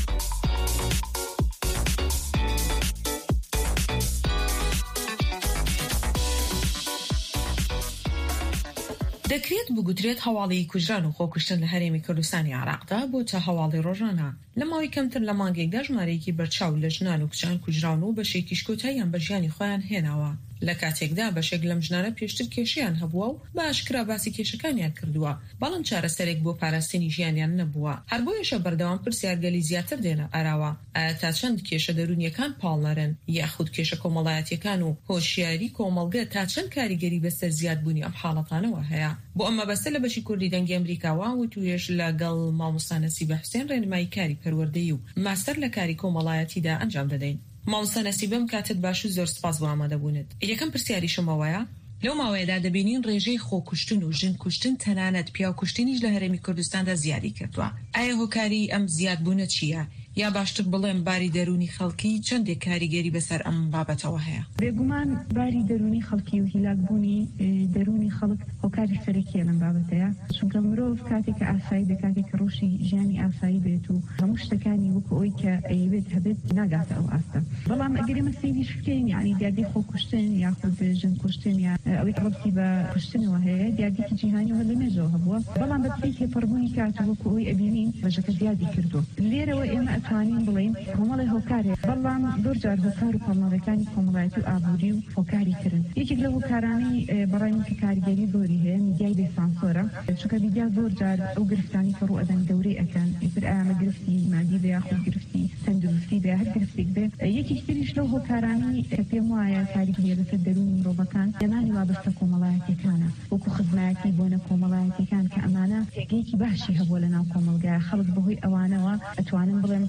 دەکرێت بگوترێت هەواڵی کوژران و خۆکوشتن لە هەرێمی کوردستانی عێراقدا بۆتە هەواڵی ڕۆژانە لە ماوەی کەمتر لە مانگێکدا ژمارەیەکی بەرچاو لە ژنان و کچان کوژران و بەشێکی شکۆتاییان بە ژیانی خۆیان هێناوە لە کاتێکدا بەشێک لەم ژنانە پێشتر کێشیان هەبووە و بە ئاشکرا باسی کێشەکانیان کردووە بەڵام چارەسەرێک بۆ پاراستنی ژیانیان نەبووە هەر بۆیەشە بەردەوام پرسیارگەلی زیاتر دێنە ئاراوە ئایا تا چەند کێشە دەرونیەکان پاڵنەرن یاخود کێشە کۆمەڵایەتیەکان و هۆشیاری کۆمەڵگە تا چەند کاریگەری بەسەر زیادبوونی ئەم حاڵەتانەوە هەیە بۆ ئەمە بەسەر لە بەشی کوردی دەنگی ئەمریکاوە و توێش لەگەڵ مامۆستا نەسیبە حوسێن ڕێنمایی کاری پەروەردەیی و ماستەر لە کاری کۆمەڵایەتیدا ئەنجام دەدەین مامۆستا نەسیبەم کاتت باش و زۆر سپاس بۆ ئامادەبوونت یەکەم پرسیاریشم ئەوەیە لەو ماوەیەدا دەبینین ڕێژەی خۆکوشتن و ژن کوشتن تەنانەت پیاوکوشتنیش لە هەرێمی کوردستاندا زیادی کردووە ئایا هۆکاری ئەم زیادبوونە چییە یا باشتر بڵێم باری دەرونی خەڵکی چەندێک کاریگەری بەسەر ئەم بابەتەوە هەیە بێگومان باری دەرونی خەڵکی و هیلاکبوونی دەرونی خەڵک هۆکاری سەرەکیە لەم بابەتەیە چونکە مرۆڤ کاتێک کە ئاسایی بێت کاتێک کە ڕۆژی ژیانی ئاسایی بێت و هەموو شتەکانی وەکو ئەوی کە ئەیەوێت هەبێت ناگاتە ئەو ئاستە بەڵام ئەگەر ئێمە سەیریش بکەین یعنی دیاردەی خۆکوشتن یاخود ژن کوشتن یا ئەوەی ڕەبتی بە کوشتنەوە هەیە دیاردێکی جیهانیەوە لە مێژەوە هەبووە بەڵام بەپێی تێپەڕبوونی کات وەکو ئەوی ئەبینین بەژەکە زیادی کردووە لێرەوە ئێمە ئەتوانین بڵین کۆمەڵی هۆکارێک بەڵام زۆر جار هۆکار و کۆمەڵەکانی کۆمەڵایەتی و ئابووری و هۆکاری کردن یەکێک لە هۆکارانەی بەڕای من کە کاریگەری زۆری هەیە میدیای بێسانسۆرە چونکە میدیا زۆر جار ئەو گرفتانی کە ڕوو ئەدەن دەورەی ئەکەن ئیتر ئامە گرفتی مادی بێ یاخود گرفتی تەندروستی بێ هەر گرفتێک بێ یەکێک تریش لەو هۆکارانەی کە پێم وایە کاریگەری لەسەر دەرونی مرۆڤەکان هێنانی وابەستە کۆمەڵایەتیەکانە وەکو خزمەتی بۆنە کۆمەڵایەتیەکان کە ئەمانە تێگەیەکی باشی هەبووە لە ناو کۆمەلگایە خەڵک بەهۆی ئەوانەوە ئەتوانن بڵێن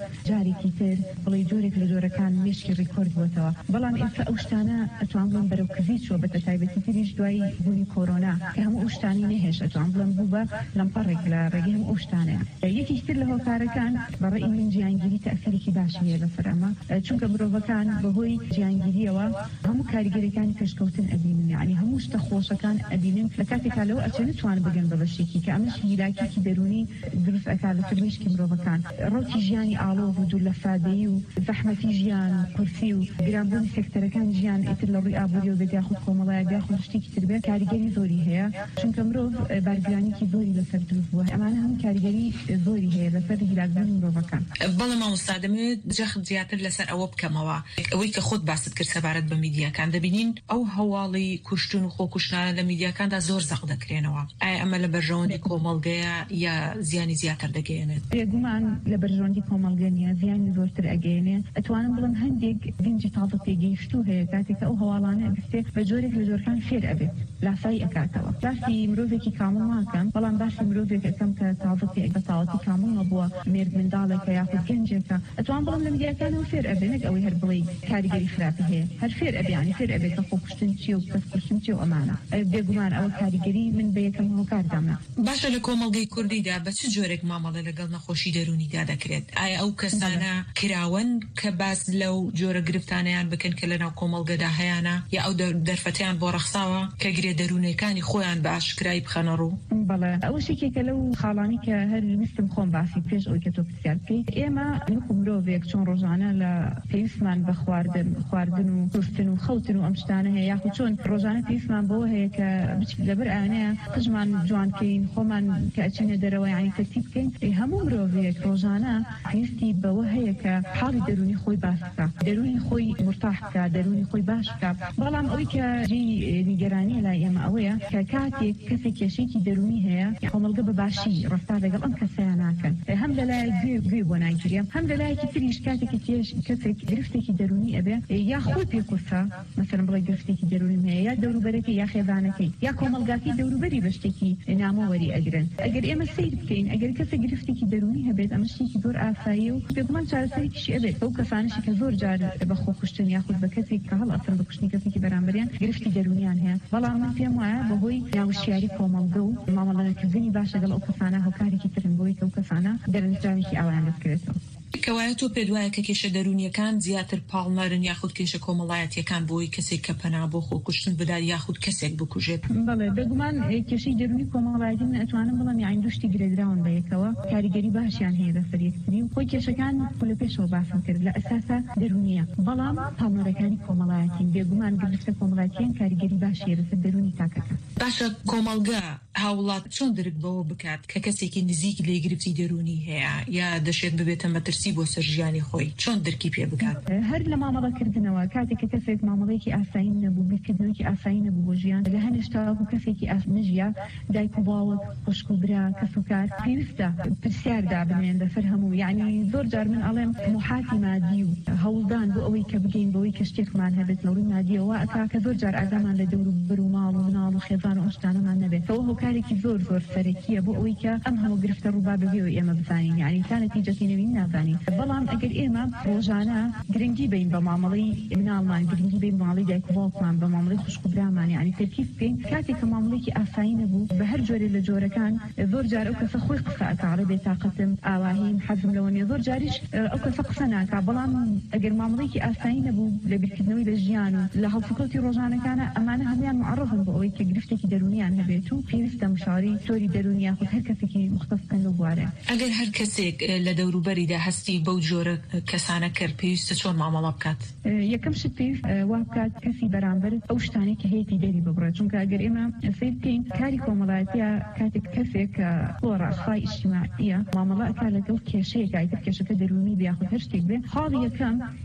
جارێکی تر بڵێ جۆرێک لە جۆرەکان مێشکی ڕیکۆرد بووتەوە بەڵام ئێستا ئەو شتانە ئەتوان بڵێن بەرەو کزی چۆ بە تایبەتی تریش دوای بوونی کۆرۆنا کە هەموو ئەو شتانی نەهێش ئەتوان بڵێن بوو بە لەمپەڕێک لە ڕێگەی هەموو ئەو شتانەیە یەکێک تر لە هۆکارەکان بەڕێی من جیهانگیری تەئثیرێکی باشی هەیە لەسەر ئەمە چونکە مرۆڤەکان بەهۆی جیهانگیریەوە هەموو کاریگەریەکانی پێشکەوتن ئەبینن یعنی هەموو شتە خۆشەکان ئەبینن لە کاتێکا لەوە ئەچێت نتوان بگەن بە بەشێکی کە ئەمەش هیلاکێکی دەرونی دروست ئەکات لە فرمێشکی مرۆڤەکان ڕۆکی ژیانی ئاڵۆڤ و دوور لە سادەیی و زەحمەتی ژیان کورسی و گرانبوونی سێکتەرەکانی ژیان ئیتر لە ڕووی ئابووری و بێت یاخود کۆمەڵایەک یاخود شتێکی تر بێت کاریگەری زۆری هەیە چونکە مرۆڤ بارگرانێکی زۆری لەسەر دروست بووە ئەمانە هەموو کاریگەری زۆری هەیە لەسەر هیلاکبوونی مرۆڤەکان. بەڵام مامۆستا دەمەوێت جەخت زیاتر لەسەر ئەوە بکەمەوە ئەوەی کە خۆت باست کرد سەبارەت بە میدیاکان دەبینین ئەو هەواڵی کوشتن و خۆکوشتنانە لە میدیاکاندا زۆر زەق دەکرێنەوە ئایا ئەمە لە بەرژەوەندی کۆمەڵگەیە یا زیانی زیاتر دەگەیەنێت؟ بێگومان لە بەرژەوەندی کۆمەڵگە نیە زیانی زۆرتر ئەگەیەنێت ئەتوانم بڵم هەندێک گەنجی تازە پێگەیشتوو هەیە کاتێک ئەو هەواڵانە ئەگستێت بە جۆرێک لە جۆرەکان فێر ئەبێت لاسایی ئەکاتەوە باسی مرۆڤێکی کامڵ ناکەم بەڵام باسی مرۆڤێک ئەەکەم کە تازە پێ بەتاڵەتی کامڵ نەبووە مێرد منداڵێکە یاخود گەنجێکە ئەتوان بڵم لە میدیاکانەوە فێر ئەبێت نەک ئەوەی هەر بڵێ کاریگەری خراپی هەیە هەر فێر ئەبیانی فێر ئەبێت کە خۆکوشتن چیە و کەسکوشتن چیە و ئەمانە بێگومان ئەوە کاریگەری من بە یەکەم هۆکاردامە. باشە لە کۆمەڵگەی کوردیدا بە چ جۆرێک مامەڵە لەگەڵ نەخۆشی دەرونیدا دەکرێت؟ ئایا ئەو کەسانە کراون کە باس لەو جۆرە گرفتانیان بکەن کە لەناو کۆمەڵگەدا هەیەە یا ئەو دەرفەتیان بۆ ڕەخساوە کە گرێ دەرونەکانی خۆیان بە ئاشکرای بخەنە ڕوو؟ بەڵێ ئەوە شتێکە لەو خاڵانی کە هەر ویستم خۆم باسی پێش ئەوەی کە تۆ پرسیار بکەیت ئێمە وەکو مرۆڤێک چۆن ڕۆژانە لە پێویستمان بە خواردن و کوشتن و خەوتن و ئەم شتانە هەیە یاخود چۆن ڕۆژانە پێویستمان بەوە هەیە کە لەبەر ئەوانەیە قژمان جوانکەین خۆمان کە ئەچینە دەرەوە یعنی تەرتیب بکەین هەموو مرۆڤێک ڕۆژانە پێویستی بەوە هەیە کە حاڵی دەرونی خۆی باس بکات دەرونی خۆی مرتاح بکات دەرونی خۆی باش بکات بەڵام ئەوەی کە نیگەرانی لای ئێمە ئەوەیە کە کاتێک کەسێک کێشەیەکی دەرونی هەیە کۆمەڵگە بەباشی ڕەفتار لەگەڵ ئەم کەسەیان ناکەن هەم لەلایەک گوێ بۆ ناگیرێ هەم لەلایەکی تریش کاتێکی کەسێک گرفتێکی دەرونی ئەبێ یا خۆی پێکوسە مەسەڵەن بڵێ گرفتێکی دەرونی هەیە یا دەوروبەرەکەی یا خێزانەکەی یا کۆمەڵگاکەی دەوروبەری بە شتێکی نامەوەری ئەگرن ئەگەر ئێمە سیر بکەین ئەگەر کەسێک گرفتێکی دەرونی هەبێت ئەمە شتێکی زۆر ئاسایی و بێگومان چارەسەرێکیشی ئەبێت ئەو کەسانشی کە زۆر جار بە خۆکوشتن یاخود بە کەسێک کە هەڵ ئەسن بە کوشتنی کەسێکی بەرامبەریان گرفتی دەرونیان هەیە بەڵام من پێم وایە بەهۆی ناوشیاری کۆمەڵگە و مامەڵەکردنی باشە لەگەڵ ئەو کەسانە هۆکارێکی ترن بۆی کە ئەو کەسانە دەرەنجاوێکی ئەویان دەستکرێتەوە. کەوایە تۆ پێت وایە کە کێشە دەرونیەکان زیاتر پاڵنەرن یاخود کێشە کۆمەڵایەتیەکان بۆی کەسێک کە پەنا بۆ خۆکوشتن بدات یاخود کەسێک بکوژێت؟ بەڵێ بێگومان کێشەی دەرونی کۆمەڵایەتی من ئەتوانم بڵێم یعنی دوشتی گرێدراون بە یەکەوە کاریگەری باشیان هەیە لەسەر یەکتری و خۆی کێشەکان لە پێشەوە باسم کرد لە ئەساسا دەرونیە بەڵام پاڵنەرەکانی کۆمەڵایەتین بێگومان گرفتە کۆمەڵایەتیان کاریگەری باشیە لەسەر دەرونی تاکەکە. باشە کۆمەڵگە هاوڵات چۆن درک بەوە بکات کە کەسێکی نزیک لێ گرفتی دەرونی هەیە یا دەشێت ببێتە مەترسی بۆ سەر ژیانی خۆی چۆن درکی پێ بکات؟ هەر لە مامەڵەکردنەوە کاتێک کە کەسێک مامەڵەیەکی ئاسایی نەبوو بیرکردنەوەکی ئاسایی نەبوو بۆ ژیان لە هەنێشتا بوو کەسێکی نەژیا دایک و باوک خوشک و برا کەس و کار پێویستە پرسیار دابنێن لەسەر هەموو یعنی زۆر جار من ئەڵێم محاتی مادی و هەوڵدان بۆ ئەوەی کە بگەین بۆەوەی کە شتێکمان هەبێت لە ڕووی مادیەوە ئەکا کە زۆر جار ئاگامان لە دەور و بەر و ماڵ و مناڵ و خێزان و ئەو شتانەمان نەبێت ئەوە هۆکارێکی زۆر سەرەکیە بۆ ئەوەی کە ئەم هەموو گرفتە ڕووبا ببێ ئێمە بزانین یعنی تا نەتیجەتی نەبین نازانین بەڵام ئەگەر ئێمە ڕۆژانە گرنگی بین بە مامەڵەی مناڵمان گرنگی بین ماڵی دایک و باوکمان بە مامەڵەی خوشک و برامان یعنی تەرکیب بکەین کاتێک کە مامەڵەیەکی ئاسایی نەبوو بە هەر جۆرێ لە جۆرەکان زۆر جار ئەو کەسە خۆی قسە ئەکاڕێ بێتاقەتم ئاواهیم حەزم لەوە نیە زۆر جاریش ئەو کەسە قسە ناکا بەڵام ئەگەر مامەڵەیەکی ئاسایی نەبوو لە بیرکردنەوەی لە ژیان و لە هەڵسوکەوتی ڕۆژانەکانە ئەمانە هەمویان معەڕەفن بۆ ئەوەی کە گرفتێکی دەرونیان هەبێت و پێویستە مشاوەری تۆری دەرونی یاخود هەر کەسێکی مختص بکەن لەو بوارە. ئەگەر هەر کەسێک لە دەوروبەریدا هەستی بەو جۆرە کەسانە کرد پێویستە چۆن مامەڵە بکات؟ یەکەم شت پێویست وا بکات کەسی بەرامبەر ئەو شتانەی کە هەیەی دەری ببڕێت چونکە ئەگەر ئێمە سیر بکەین کاری کۆمەڵایەتیە کاتێک کەسێک کە ڕاستای ئیجتیماعیە مامەڵە ئەکات لەگەڵ کێشەیەک ئایتر کێشەکە دەرونی بێ یاخود هەر شتێک بێ حاڵی یەکەم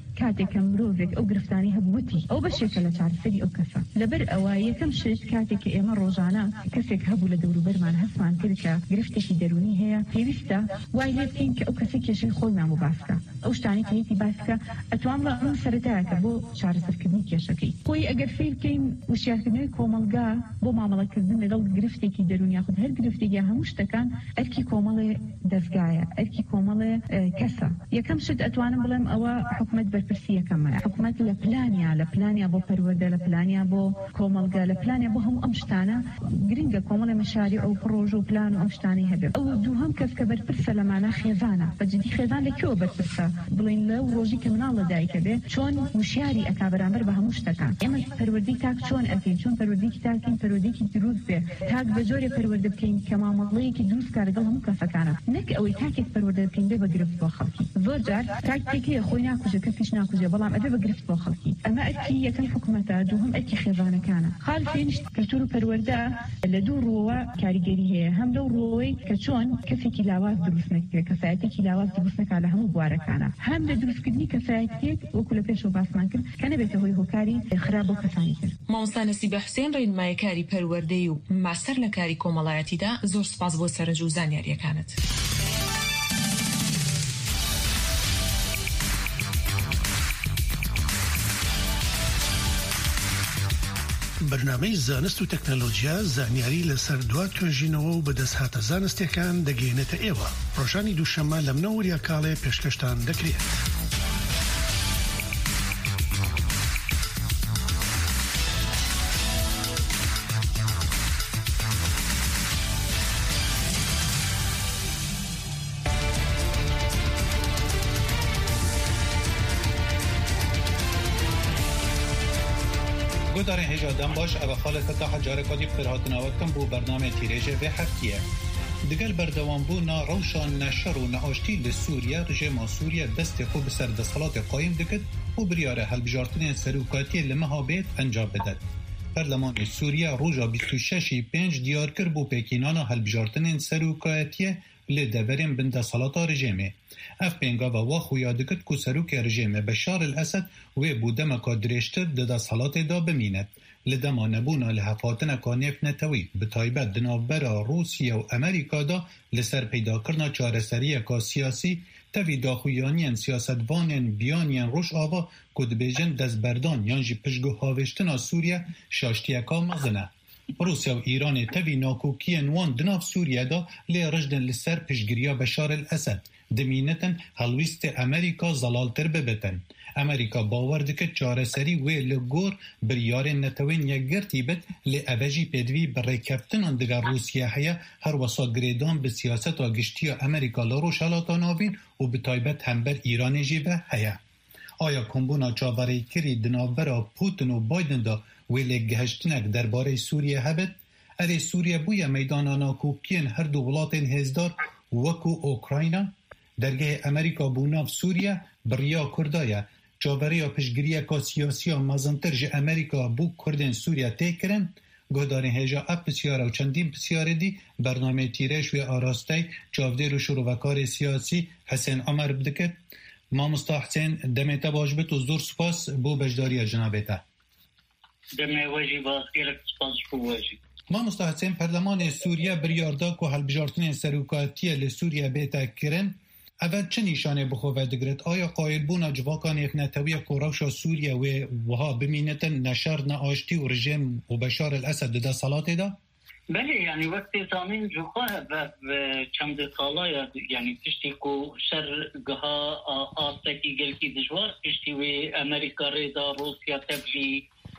کاتێک کە مرۆڤێک ئەو گرفتانی هەبووتی ئەو بەشێکە لە چارەسەری ئەو کەسە لەبەر ئەوە یەکەم شت کاتێک کە ئێمە ڕۆژانە کەسێک هەبوو لە دەوروبەرمان هەستمان کرد کە گرفتێکی دەرونی هەیە پێویستە وای لێ بکەین کە ئەو کەسێک کێشەی خۆی مام و باسکە ئەو شتانی کە هیچی باسکە ئەتوان بڵێ ئەم سەرەتایەکە بۆ چارەسەرکردنی کێشەکەی خۆی ئەگەر فێر بکەین وشیارکردنەوەی کۆمەڵگا بۆ مامەڵەکردن لەگەڵ گرفتێکی دەرونی یاخود هەر گرفتێکی هەموو شتەکان ئەرکی کۆمەڵێ دەستگایە ئەرکی کۆمەڵێ کەسە یەکەم شت ئەتوانم بڵێم ئەوە حکومەت بەرپرسی یەکەمە حکومەت لە پلانیا بۆ پەروەردە لە پلانیا بۆ کۆمەڵگا لە پلانیا بۆ هەموو ئەم شتانە گرنگە کۆمەڵی مەشاریع ئەو پڕۆژ و پلان و ئەم شتانی هەبێ ئەو دووهەم کەس کە بەرپرسە لەمانە خێزانە بەجددی خێزان لەکوێوە بەرپرسە بڵین لەو ڕۆژی کە مناڵ لەدایکە بێ چۆن وشیاری ئەکا بەرامبەر بە هەموو شتەکان ئێمە پەروەردەی تاک چۆن ئەکەین چۆن پەروەردەیەکی تاکەین پەروەردەیەکی دروست بێ تاک بە زۆرێ پەروەردە بکەین کە مامەڵەیەکی دروست کار لەگەڵ هەموو کەسەکانە نەک ئەوەی تاکێک پەروەردە بکەین بێ بە گرفت بۆ خەڵکی زۆر جار تاکێکی خۆی ناکوژە کەسیش ناکوژێ بەڵام ئەبێ بە گرفت بۆ خەڵکی ئەمە ئەرکی یەکەم حکومەتە دووهەم ئەرکی خێزانەکانە خاڵفێنش کەلتور و پەروەردە لە دوو ڕۆوە کاریگەری هەیە هەم لەو ڕۆوەی کە چۆن کەسێکی لاواز دروست نەکرێت کەسایەتێکی لاواز دروست نەکا لە هەموو بوارەکانە هەم لە دروستکردنی کەسایەتێک وەکو لە پێشەوە باسمان کرد کە نەبێتە هۆی هۆکاری خراپ بۆ کەسانی کرد مامۆستا نەسیبە حوسێن ڕێنمایەکاری پەروەردەی و ماستەر لە کاری کۆمەڵایەتیدا زۆر سپاس بۆ سەرنج و زانیاریەکانت. بەرنامەی زانست و تەکنەلۆژیا زانیاری لەسەر دوا توێژینەوە و بەدەستهاتە زانستیەکان دەگەێنێتە ئێوە. ڕۆژانی دووشەممە لە منەوەریا کاڵێ پێشکەشتان دەکرێت. گودار هجا دم باش او خالت فتح جاره کدی قرهات نوات کن بو برنامه تیریجه و هفتیه دگل بردوان بو نا روشان نشر و نعاشتی لسوریا رژیم سوریا دست خوب سر دستخلات قایم دکد و بریاره هلبجارتن سروکاتی لمها بیت انجام بدد. پرلمان سوریا روژا 26/5 دیار کر بو پیکینان هلبجارتن سروکاتی لدورین بند سلاطا رژیمه. اف پینگا و واخو یادکت که سروک رژیم بشار الاسد و بودمکا درشتر دادا سلاط دا بمیند. لدما نبونا لحفاتن کانیف نتوی به تایبت دنابرا روسیه و امریکا دا لسر پیدا کرنا چارسری کا سیاسی تاوی داخویانین سیاستوانین بیانین روش آوا کد بیجن دزبردان یانجی پشگو هاوشتنا سوریا شاشتیکا مزنه. روسیا و ایران تاوی ناکوکین وان دناف سوریا دا لی رجدن لسر پشگریا بشار الاسد دمینتن هلویست امریکا زلالتر ببتن. امریکا باور دکت چارەسەری وێ لە گۆر بریارên netewên yekgertî bit lê ev jî pêdivî bi rêkeftinan diga Rûsya heye her wesa girêdan bi siyaseta giştiya Amerîka li Rojhilata navîn û bi taybet hember Îranê jî ve heye. Aya kombûna çavarêkirî di navbera Putin û Biden da wê lêgihiştinek derbarê Sûriye hebit, erê Sûriye bûye meydana nakokiyên her du welatên hêzdar wekû Ukrayna, dergehê Amerîka bû nav Sûriye biriya Kurdaye. Çaveriya piştgiriyeka siyasiya mezintir ji Amerîka bû Kurdên Sûriye tê kirin, guhdarên hêja ev pisyara û çendîn pisyarê dî bernameyê tîreş wê arastey çavdêr û şîrovekarê siyasî Hesên Amer bidikit. Mamosta Hesên demê te baş bit û zor spas bû bejdariya cinabê te. Demê we jî baş gelek spas bû we jî. Mamosta Hesên Perlemanê Sûriye biryar da ku helbijartinên serokatiye li Sûriye bête kirin. اول چه نشانه بخواه دگرد؟ آیا قایل بونا جواکان یکنتوی کوروش سوریه و وها بمینتن نشر نعاشتی و رژیم و بشار الاسد ده صلاته ده؟ بله یعنی وقتی زمین جوخواه و چند ساله یعنی پشتی که شرگها آستکی گلکی دجوار پشتی و امریکا ریدا روسیا تبلی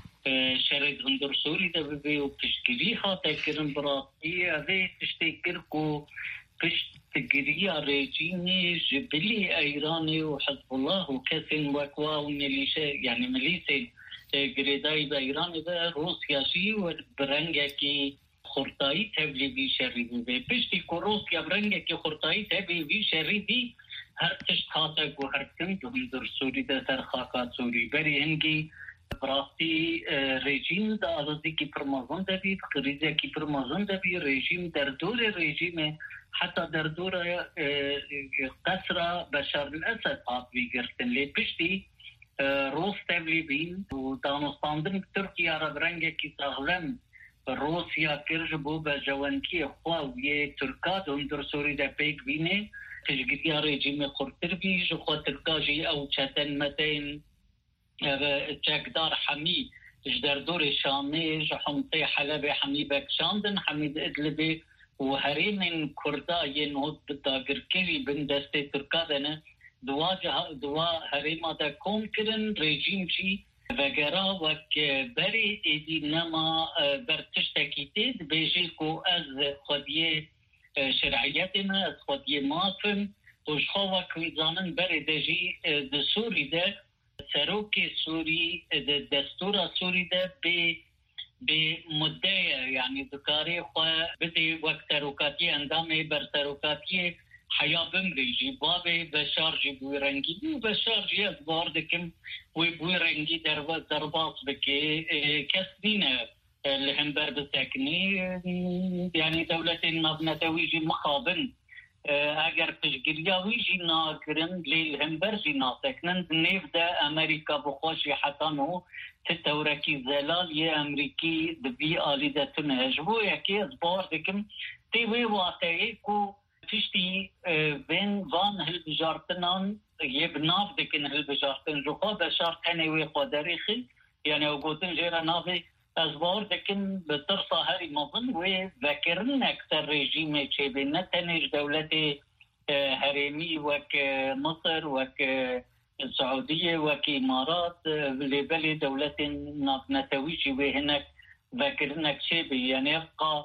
شرد هندر سوری ده ببی و پشتگیری ها تکرن براتی اوه پشتی کرکو پشت تجريا ريجيني جبلي ايراني وحزب الله وكسن وكوا وميليشيا يعني ميليشيا جريداي ايراني روسيا شي وبرنجكي خرطاي تبليبي شريدي بيشتي روسيا برنجكي خرطاي تبليبي شريدي هر تشخاصك وهر كنت هندر سوري ده سرخاقات سوري بري هنجي براستي ريجيم ده ارضي كي فرمازون ده بي خريزيا كي فرمازون ده بي ريجيم در دور ريجيم حتى در دور قصر بشار الاسد آبی گرفتن لی پشتی روس تبلی بین و دانستاندن ترکیه را برنگه کی ساغلم روسیا کرج بو به جوانکی خواهی ترکات اندر سوری ده پیک بینه تشگیری رژیم خورتر بیش خود ترکاجی او چتن متین چکدار حمی جدر دور شامه جحمطي حلب حمي بكشاندن حميد ادلبي وهرين كردا ينهض بالداغركي بن دستي تركادنا دوا هريما دا كونكرن ريجيم شي وغرا وك بري ايدي نما برتشتكيتي بيجيكو از خديه شرعيتنا از خديه مافن وشخوا كويزانن بري دجي دسوري ده سروک سوری دستور سوری ده به مدعی یعنی دکاری خواه بدی وقت سروکاتی اندامه بر سروکاتی حیا بمریجی بابه بشارجی بوی رنگی بشارجی از باردکم وی بوی رنگی در باس بکی کس دینه لهم بر بسکنی یعنی دولت نبنتویجی مخابن اگر تشگیریا ویجی ناکرن لیل هم برجی ناسکنن نیف ده امریکا بخوشی حتانو تتورکی زلال یه امریکی دبی آلی ده تنهجبو یکی از بار دکم تیوی واقعی کو تشتی بین وان هل بجارتنان یه بناف دکن هل بجارتن جو خواه بشار تنوی خودریخی یعنی او گوتن جیرا نافی از بار دکن به طرف هری مظن و ذکرن اکثر رژیم چه بین تنیج دولت هرمی وک مصر وک سعودیه وک امارات لبلی دولت نتویجی و هنک ذکرن چه بی یعنی ابقا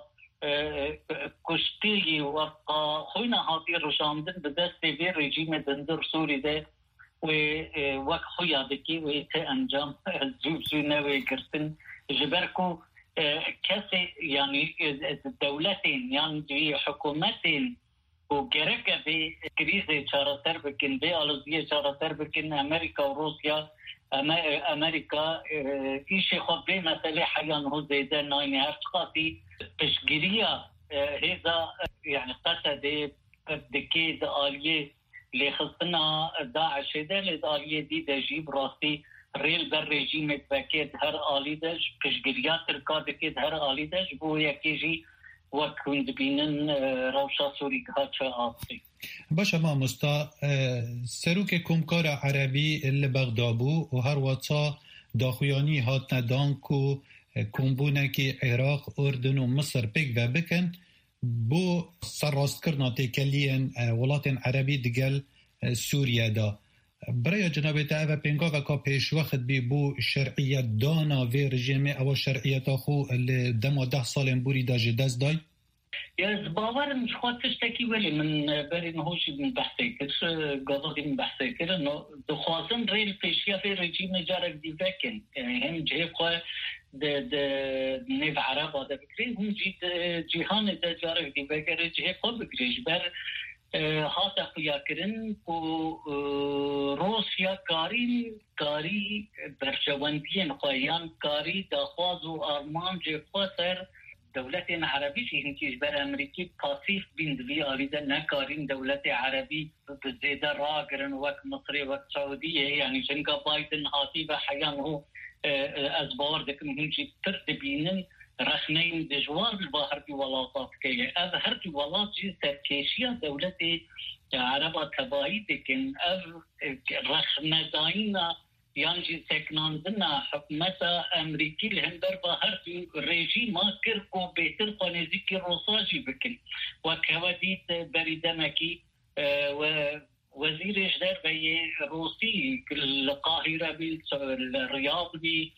کشتی و ابقا خوینا حاطی رشاندن به دست بی رژیم دندر سوری ده و وک خویادکی و ته انجام زوب زونه کرتن جبركو كسي يعني دولتين يعني حكومتين وجركة بكريزة شارتر بكن بألزية شارتر بكن أمريكا وروسيا أمريكا إيشي خبي مثلا حيان هو زيدا نايني هرشقاتي تشجيرية هذا يعني قصد دكيد آلية اللي خصنا داعش هذا الآلية دي دجيب راسي ریل بر رژیم بکید هر آلیدش کشگریات ترکادکید هر آلیدش بو یکیجی وکوند بینن روشا سوری که چه آسی باشه ما مستا سروک کمکار عربی اللي بغدابو و هر وطا داخویانی هات ندانکو کمبونه که عراق اردن و مصر پیک و بکن بو سراست کرنا تکلین ولات عربی دگل سوریه دا برای جناب تعب پینگا و که پیش وقت بی بو شرعیت دانا و رژیم او شرعیت خو دم و 10 سال بوری داجه دست دای؟ یا باورم مش خواهدش تکی ولی من برای نهوشی من بحثی کرد گذاری من بحثی کرد دخوازم ریل پیشیا فی رژیم جارک دی بکن هم جه خواه نیو عرب آده بکری هم جیهان ده جارک دی بکره جه خواه بکریش بر هاتا خویا کرن و روسیا کاری برجواندین خویان کاری داخواز و آرمان جه خواستر دولت عربی هنچیش بر امریکی پاسیف بیندوی آلیده نکارین دولت عربی بزیده را گرن وک مصری وک سعودیه یعنی جنگا بایدن هاتی و حیان هو از باور دکن هنچی ترد بینن رخنين دجوار البحر في ولاطات كي هذا هر في ولاط جي تركيشيا دولة عربة تبايد لكن رخنا داينا يانجي سكنان دنا حكومة أمريكي الهندر بحر في ريجي ما كركو بيتر قنزيكي روساجي بكن وكواديت بريدمكي ووزير إجدار بي روسي القاهرة بالرياض بي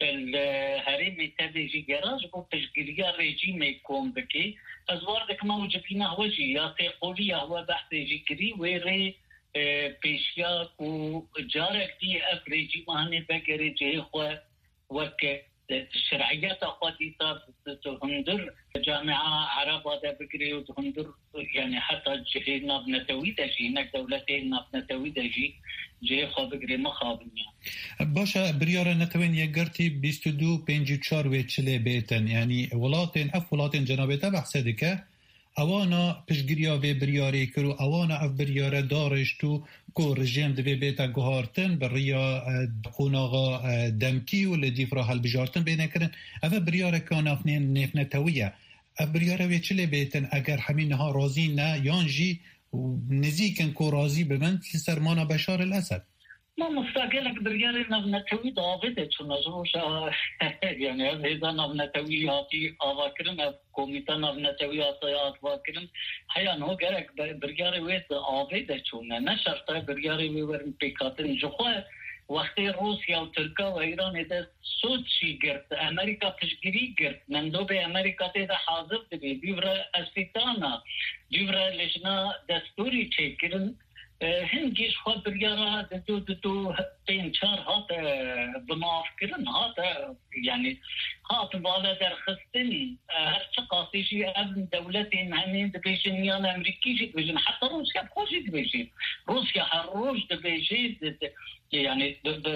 الهرم تبجي جراج بو تشكيلية ريجيم يكون بكي أزواردك موجبين هوجي يا تقولي هو بحث جكري ويري بيشياك وجارك دي أف ريجيم هني بكري جي خوا وك الشرعيات أخواتي تهندر جامعة عرب هذا بكري وتهندر يعني حتى جهينا بنتويدا جي هناك دولتين بنتويدا جي خوا بكري مخابنيا باشه بریار نتوین یگرتی 22 54 و 40 بیتن یعنی ولاتین ولاتین جنابتا بحثه دکه اوانا پشگریا و بریاری کرو اوانا اف بریاره دارشتو کو رژیم دوی بیتا گوهارتن بریا قوناغا دمکی و لدیف را حل بجارتن بینه کرن اف بریاره کانافنین نفنتویه اف بریاره وی چلی بیتن اگر همین ها رازی نه یانجی نزیکن کو رازی ببند سرمانا بشار الاسد ما مستقلك برياري نتوي ضابطه چون ازروش يعني هذا نتوي هاتي اواكرن كوميتا نتوي هاتي اواكرن هيا نو غرك برياري ويت ضابطه چون نشرط برياري ويرن بيكاتن جوخه وقتی روسیا و ترکیه و ایران ده سوچی گرد امریکا پشگیری گرد مندوب امریکا ده حاضر ده دیوره استیتانا دیوره لجنه دستوری چکرن هنگیش خود بریارا دو تین چار هات بماف کرن هات يعني هات بالا در خستنی هر چه قاسیشی ابن دولتین همین دبیشن یان امریکیشی دبیشن حتی روسیا بخوشی دبیشن روسیا هر روش دبیشن يعني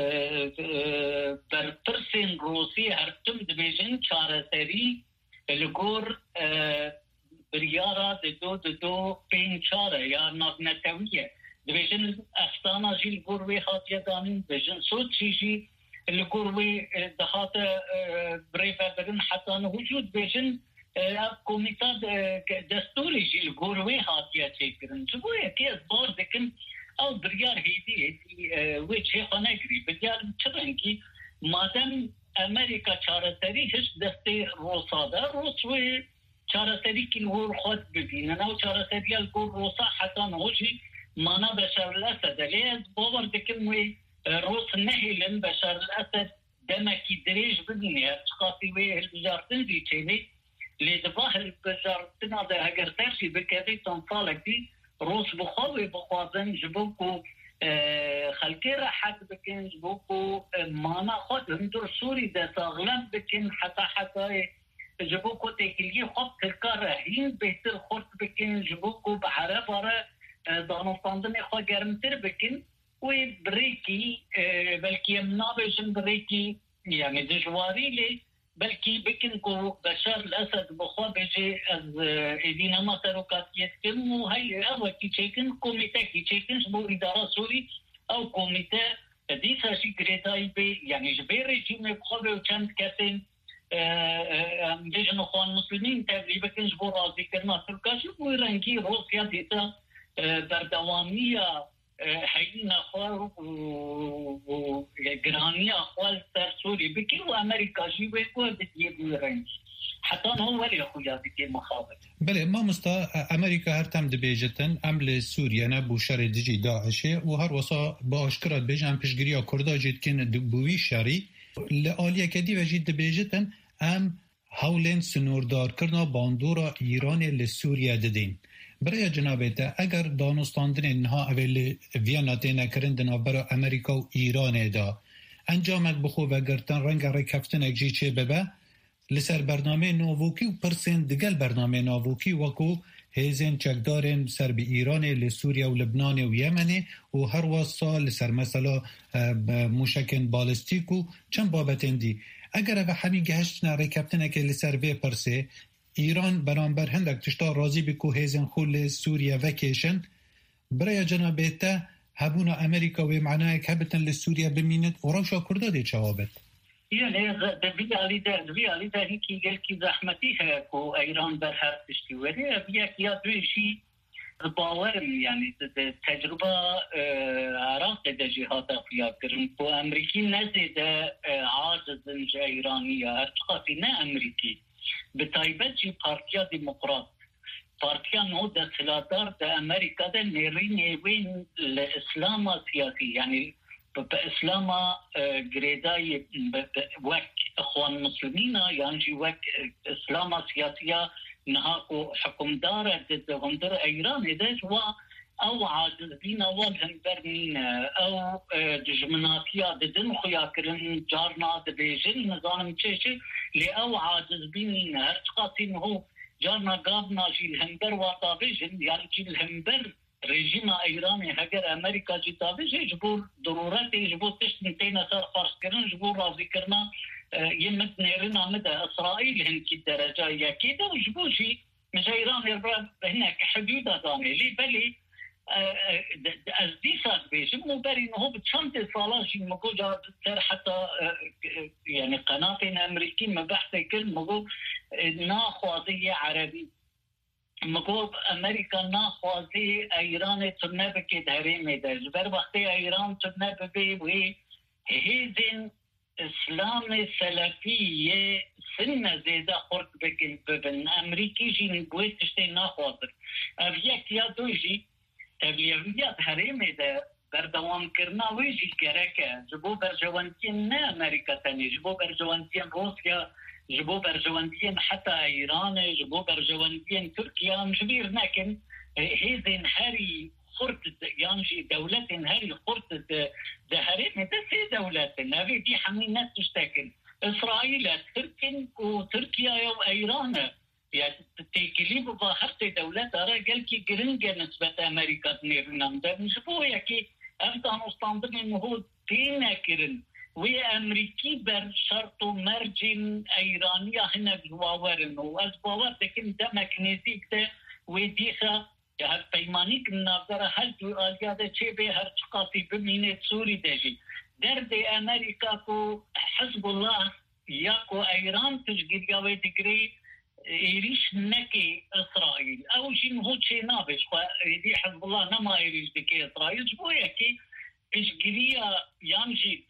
برپرسین روسی هر تم دبیشن چاره سری لگور بریارا دو پین چاره یا نتویه دبیشن افسانا جی لگوروی خاطیه دانین دبیشن سود چیجی لگوروی دهات بریفه بدن حتی وجود دبیشن کمیتا دستوری جی لگوروی خاطیه چیکرن چبویه که از بار دکن او بریار هیدی وجه خانه گری بریار چرنگی مادم امریکا چارتری هش دسته روساده روسوی چارتری که نور خود ببینن او چارتری الگور روسا حتی نوشی مانا بشار الاسد لیز باور دکم وی روس نهیلن بشار الاسد دمکی دریج ببینه ارچقاتی وی البجارتن دی چینی لیدباه البجارتن آده اگر ترشی بکردی تنصالک دی روس بخواهی بخوازن جبوکو خلقی راحت بکن جبوکو مانا خود هندر سوری ده ساغلم بکن حتی جبوکو تکلیه خود ترکا رهین بهتر خود بکن جبوکو بحره باره دانستاندن خواه گرمتر بکن و بریکی بلکی امنابشن بریکی یعنی دجواری لی بلکی بکن کو بشار الاسد بخواه بجی از ایدینما تروکاتیت کن و هی اوکی چیکن کومیته کی چیکن شبو اداره سوری او کومیته دیسا شی گریتایی بی یعنی جبه رژیم بخواه به چند کسین بجن خوان مسلمین تبلی بکن شبو رازی کرنا ترکاشی بوی رنگی روسیا دیتا بردوامیه حین اخوال و گرانی اخوال سر سوری بکی و امریکا جیوه که بدیه بیرنگی حتی نو ولی خویا بکی مخابط بله ما مستا امریکا هر تم دبیجتن عمل سوریا نبو شر دیجی داعشه و هر وصا با اشکرات بیجن پشگیریا کرده جید کن بوی شری لآلیه کدی و جید دبیجتن ام هولین سنوردار کرنا باندورا ایران لسوریا ددین برای جنابیت اگر دانستاندن اینها اولی ویاناتی نکرندن برای امریکا و ایران دا انجامت بخو و گرتن رنگ رکفتن اگجی چه ببه لسر برنامه نووکی و پرسین دگل برنامه نووکی وکو هیزن چکدارن سر بی ایران لسوریا و لبنان و یمنی و هر واسا لسر مثلا موشکن بالستیک و چند بابتن دی اگر اوه همین گهشت رکفتن اگه لسر وی پرسه ایران برانبر هندک تشتا راضی بکو هیزن خول سوریا وکیشن برای جنابیتا هبونا امریکا و معنای که هبتن لسوریا بمینت و روشا کرده دی جوابت يعني دبي علي ده هيك قال كي زحمتي هكو ايران برهر تشتي ولي بيك يا دوشي باور يعني تجربه عراق ده جهات افريقيا كرن كو امريكي نزيد عاجز ايرانيه ارتقى نا امريكي بتايبت جي بارتيا ديمقراط بارتيا نو ده سلادار ده امريكا ده نيرين وين الاسلام سياسي يعني بإسلام جريداي وك إخوان مسلمين يعني وك إسلام سياسية نهاكو حكم دارة ضد غندر إيران إذا جوا أو عاجزين أول هنبرنين أو دجمناتيا ضد خياكرن جارنا دبيجل نظام تشيشي لأو عاجزين هرتقاتين هو جارنا قابنا جيل هنبر وطابيجل يعني جيل هنبر رژیم ایرانی اگر امریکا جیتابه جبور ضرورت جبور تشتین اثر فرض کردن جبور راضی کردن یه متنیرن آمده اسرائیل هنکی درجه یکی ده و جبوشی مش إيران يربى هناك حدود داني لي بلي أزديسات بيش مو بري إنه هو بتشانت صلاش مقول حتى يعني قناتنا أمريكي ما بحث كل مقول ناخوازية عربي مقول أمريكا ناخوازي إيران تنبك دهريمي ده جبر وقتي إيران تنبك وهي هيزن إسلام سلفية سنة زيادة خورت بكن أمريكي جين قويت تشتي ناخوازر أفيك يا دوجي تبلیغیات هرمی ده بردوام کرنا ویجی کرکه جبو برجوانتین نه امریکا تانی جبو برجوانتین روسیا جبو برجوانتین حتی ایران جبو برجوانتین ترکیا مجبیر نکن هیزن هری خورت یانجی دولت هری خورت ده هرمی ده سی دولت نوی دی همین نتشتکن اسرائیل ترکن و ترکیا و ایران يعني تيكليب ظاهرت دولات قال كي جرينجا نسبة أمريكا نيرنام ده نشوفه يكي أبدا نستنظر إنه هو تينا كرن وأمريكي بر شرط مرجن إيرانية هنا بجواورن وأسبوات لكن ده مكنيزيك ده وديخا هر پیمانی که نظر هر دو آلیاده چه به هر چقاطی بمینه سوری دهی درد امریکا کو حزب الله یا کو ایران تشگیریا و تگری إيريش نكي إسرائيل أول شيء هو شيء نابش فدي حزب الله نما إيريش دكي إسرائيل جبويا كي إشجريا يانجي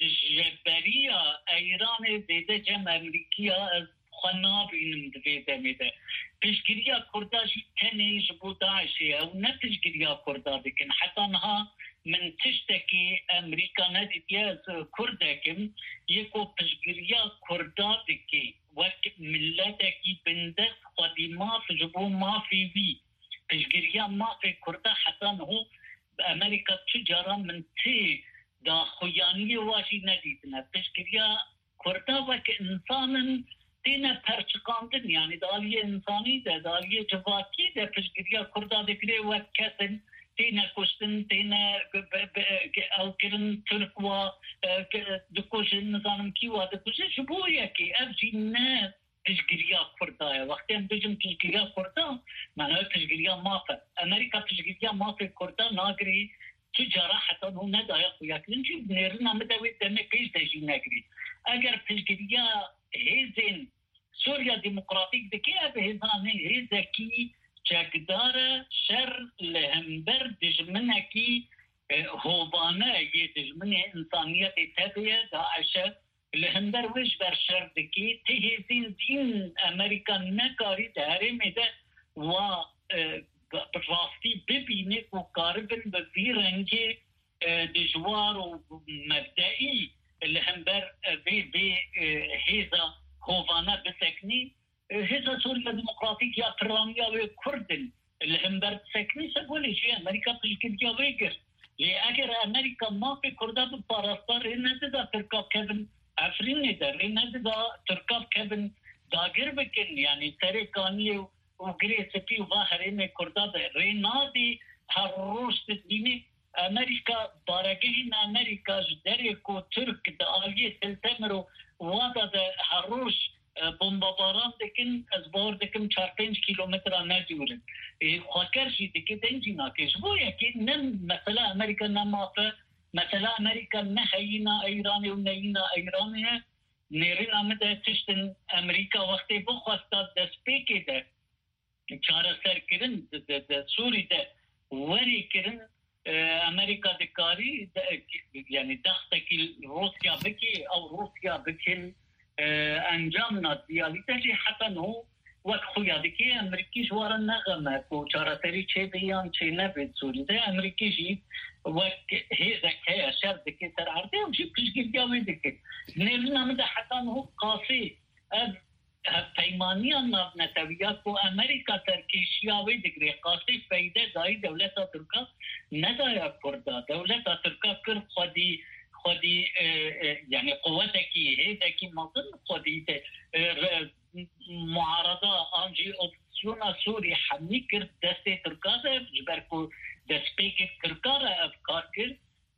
جبريا إيران ديدا جم أمريكيا خنابين ديدا ميدا إشجريا كرداش تاني جبو داعشي أو نتشجريا كردا لكن حتى أنها من تشتكي أمريكا ندي ياز كردكم يكو إشجريا كردا دكي وقت ملتكي بندس قديمة جبو ما في تشجيريا ما في كردا حتى هو أمريكا تجارة من تي دا خيانية واشي نديتنا تشجيريا كردا وك إنسان تينا برشقاندن يعني دالية إنساني دالية جواكي تشجيريا كردا دكري وكسن تينا كوستن تينا أو كرن تركوا دكوش النظام كيوا دكوش شبويا كي أفجي الناس تشجيريا كردايا وقتين بيجم تشجيريا كردا معناه تشجيريا مافا أمريكا تشجيريا مافا كردا ناقري تجارة حتى هو ندايا خوياك نجي بنيرنا مدوي دمي كيش تجي ناقري أجر تشجيريا هيزين سوريا ديمقراطيك دكي أبهزاني هيزاكي چکدار شر لهمبر دجمنکی هوبانه یه دجمن انسانیت تبیه داعش لهمبر وش بر شر دکی تهزین دین امریکا نکاری داره میده و راستی ببینه و کاربن به رنگ دجوار و مبدئی لهمبر به هیزا هوبانه بسکنی هذا سوريا ديمقراطية يا فرانيا وكردن الهمبرد سكني سقولي شيء أمريكا تشكيل يا ويجر لأجر أمريكا ما في كردا ببارستار إن هذا تركب كابن عفرين ده إن هذا تركب كابن داغر بكن يعني تركانية وغريس في وظاهر إن كردا ده رينادي هالروش تديني أمريكا بارجين أمريكا جدريكو ترك دالية تلتمرو وهذا ده هالروش بمباران دکن از بار دکم 4-5 کیلومتر نزدیکن. خاکرشی دکی دنجی ناکش بوده که نم مثلا امریکا نمافه مثلا امریکا نهینا ایرانی و نینا ایرانیه نیرین آمده تشتن امریکا وقتی بخواستاد دست پیکی ده چاره سر کرن ده سوری ده وری کرن امریکا دکاری یعنی دختکی روسیا بکی او روسیا بکن انجام نادیالی تجی حتی نو وقت خویادکی امریکی جوار نغمه کو چارتری چه بیان چه نبید سوری ده امریکی جی وقت هیزک هی اشار دکی سر عرده و جی پیشگیر گاوی دکی نیلنا مده حتی نو قاسی از پیمانیان ناب نتویات کو امریکا ترکیشیاوی دکری قاسی فیده دای دولتا ترکا ندایا کرده دولتا ترکا کرد خودی يعني قوتكي هيدكي مظن خودي معارضة أنجي أوبسيونا سوري حميكر دستي تركازة جبركو دسبيكي تركارة أفكار كر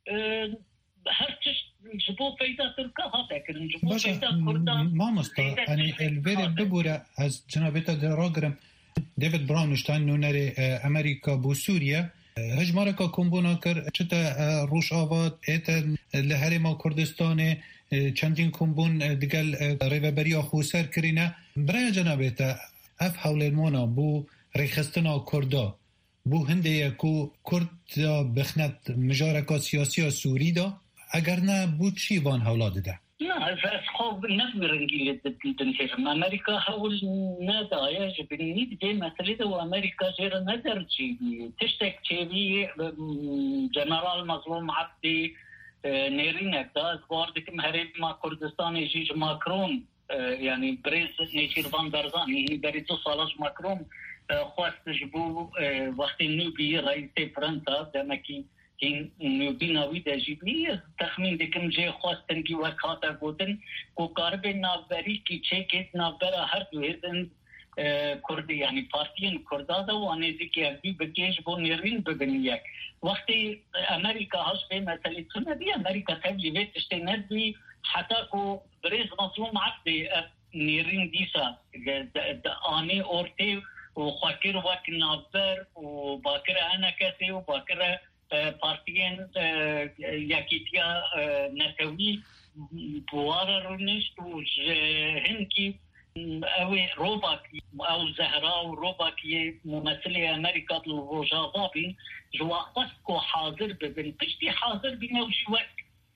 هرتش جبو فايدة تركا هذا كرن جبو فايدة كردا ما مستوى يعني الفيديو ببورة از جنابتا دراغرم ديفيد براونشتاين نونري أمريكا بو سوريا هجماركا كومبونا كر چتا روشاوات ایتا لهرما کردستان چندین کمبون دگل ریوبریا خوسر کرینه برای جنابیتا اف حول المونا بو ریخستنا کردا بو هنده یکو کرد بخنت مجارکا سیاسی سوری دا اگر نه بو چی وان حولاده ده؟ نه خوب نفرنگی لدنشم امریکا حول ندا يجب نید دي مسئله و امریکا جير نظر چیبی تشتك چیبی جنرال مظلوم عبدی نيرينك دا ازباردك مهرب ما كردستان يجيج ماكرون يعني بريز نيشير فان درزان يعني بريزو صالح ماكرون خواست جبو وقت نوبي رئيس فرنسا دمكي این نوبیناوی دجیبی تخمین دکم جه خواستن کی وقتا بودن کو کارب نابری کی چه که نابرا هر دویدن کردی یعنی پارتین کردادا و آنیزی که اگی بکیش بو نیرین ببینیک وقتی امریکا هاش به مسئله سنه دی امریکا تبلیوه تشتی ندی حتی کو بریز مظلوم عبدی نیرین دیسا آنی اورتی و خاکر وک نابر و باکر انا کسی و باکر پارتیان یکیتیا نتوی بوار رونشت و هنکی اوی روباکی او زهرا و روباکی ممثل امریکا دلو روجاوا بین جواقت کو حاضر ببین پشتی حاضر بین او شوک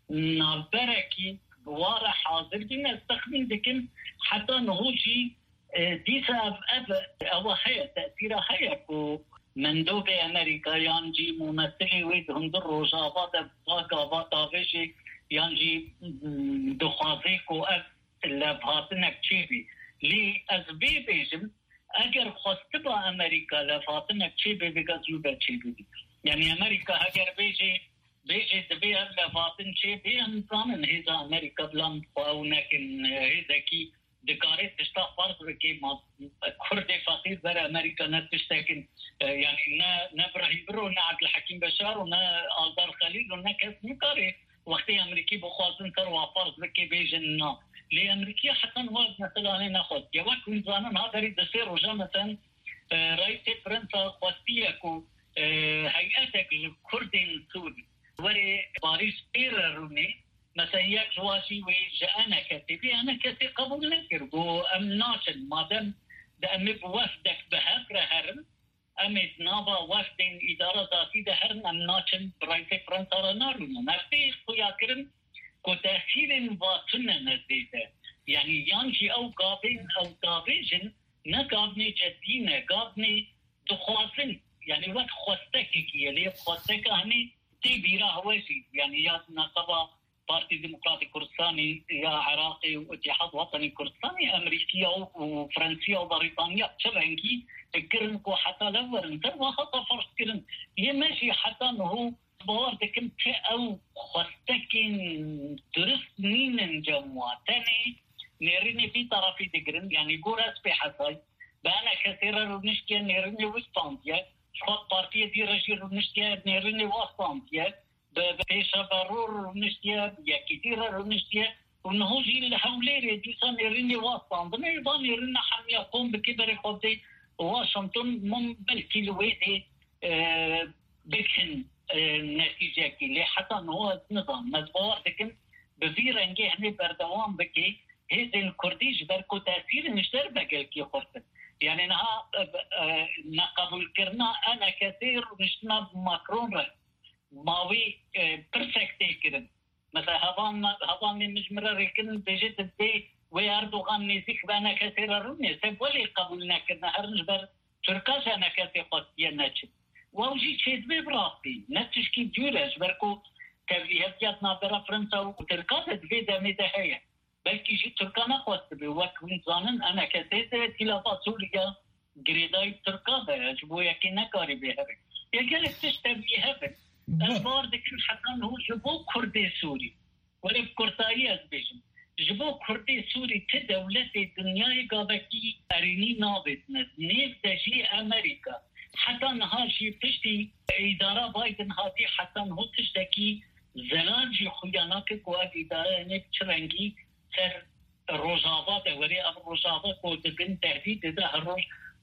نابرکی بوار حاضر بین استخدم دکن حتی نهوشی دیسا او هیا تأثیر هیا کو مندوب امریکا یانجی ممثلی وید هندر روجاوا دا باقا داوشی یانجی دخوازی کو اف لبهاتنک چیبی لی از بی بیجم اگر خواست با امریکا لبهاتنک چیبی بگذلو با چیبی یعنی امریکا اگر بیجی دبی لبهاتن چیبی همزانن هیزا امریکا بلند خواهونکن هیزا کی دکاره تشتا فرض بکی ما کرد فقیر در امریکا نتشتاکن يعني نا ابراهيم برو نا عبد الحكيم بشار ونا آلدار خليل ونا كاس مكاري وقت امريكي بخوازن تر وفرض بكي بيجن لي امريكي حتى هو مثلا ناخذ يواك وينزانا هذا يريد يصير وجا مثلا رئيس فرنسا خواستيكو هيئتك الكردين السوري وري باريس ايرروني مثلا ياك جواشي وجانا كاتبي انا كاتي قبول نكر بو امناشن مادام ده امي بوفدك بهاكره هرم امید نابا وقتین اداره ذاتی ده هر نمناچن برای فرانسا را نارونه نفتی خویا کرن که تأثیر واطنه نزدیده یعنی یانجی او قابیجن نه قابنی جدینه قابنی دخوازن یعنی وقت خواسته که لیه خواسته که همی تی بیرا هوشی یعنی یا نقبا بارتي ديمقراطي كردستاني يا عراقي واتحاد وطني كردستاني امريكيه وفرنسيه وبريطانيه شبهنكي كرنكو حتى لورن ترى خطا فرق كرن يمشي حتى انه بوردكم او خستكن درست مين جمواتني نيريني في طرفي دقرن يعني قراس بحثاي بانا كثيرا رنشتيا نيريني وستانتيا شخص بارتيه دي رجل رنشتيا نيريني وستانتيا بيشا ضرور رنشتيا يا كثيرا رنشتيا وانه جي الحوليري دي سنيريني وستان بنا يبان نيرينا حم يقوم بكبر خطي واشنطن من بالكيلويتي بكن نتيجة كي حتى هو نظام مزبوط لكن بفيرنجي هني بردوام بكي هذا الكرديش بركو تأثير نشتر بقل كي خرطت يعني نها نقبل كرنا أنا كثير نشتنا ماكرون رأي ماوي برفكتي كده مثلا هضان مجمرة ركن بجد الدي ويردوغان نزيك بانا كثير روني سيب ولي قبولنا كنا هرنجبر تركاش أنا كثير قصية ناتشد ووجي شيد ببراقي نتشكي جورج بركو تبليهات نابرا فرنسا وتركات دفيدا ميدهايا بلكي جي تركانا قوست بي وكوين زانن أنا كثير تلافا سوريا قريداي تركادا جبو يكي نكاري بيهاري يقالك تشتبليها البار دكن حتى هو جبو كردي سوري ولا بكرتاية أزبيجم جبو كردي سوري كدولة الدنيا قابكي أريني نابتنا نيف تجي أمريكا حتى نهاشي تشتي إدارة بايدن هاتي حتى هو تشتكي زلانجي خياناك قوات إدارة نيف تشرنجي سر روجاوات وري أب روجاوات قوتبن تهديد ده الروج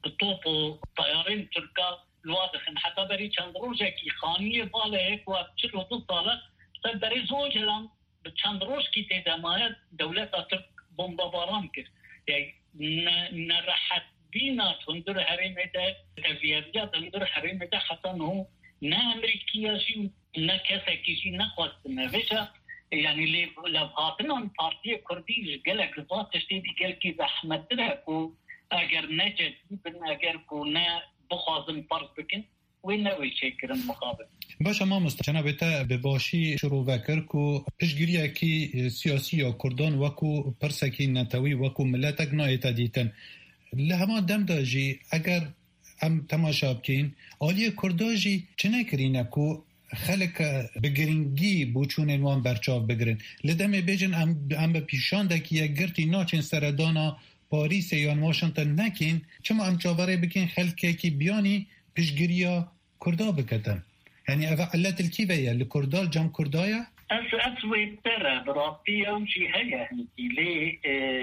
بالطوب وطيارين تركا الواضح حتى بري چند روزه کی خانیه بالا هيك وابتشر وضطالة بري زوج الان بچند روز کی تدمايا دولة ترك بومباران كر يعني نرحت بينا تندر حريم ده تفيادية تندر حريم ده حتى انه نا امريكية شيء نا كسا كيشي نخواست نفسها يعني اللي لبهاتنا بارتية كردي قالك الضغط تشتيدي قال كي زحمت لها اگر نجد بن اگر كونا بخوازم فرض بكن وين نوي شكر المقابل باشه ما مستجنبتا به باشی شروع وکر کو پشگیری کی سیاسی یا کردان وکو پرسکی نتوی وکو ملتک نایتا دیتن لهما دم داجی اگر ام تماشا بکین آلی کرداجی چنه کرینه کو خلق بگرینگی بوچون وان برچاو بگرن لدم بیجن ام به پیشان دکی یک گرتی ناچین سردانا پاریس یا واشنطن نکین چما ام چاوره بکین خلقه کی بیانی پشگیریا کردا بکتن يعني علات الكيبية لكردال جام كردايا أسوي ترى برابطية وشي هيا ليه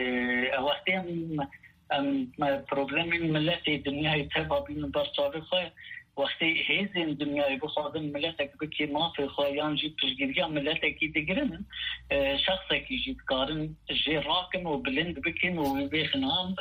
وقتين بروبلم ملاتي الدنيا يتابع بين برصارخة وقتي هيزن الدنيا يبخاضن ملاتك بكي ما في خيان جيب تشجيريا ملاتك يتقرن شخصك يجيب قارن جي راكن وبلند بكين وبيخنام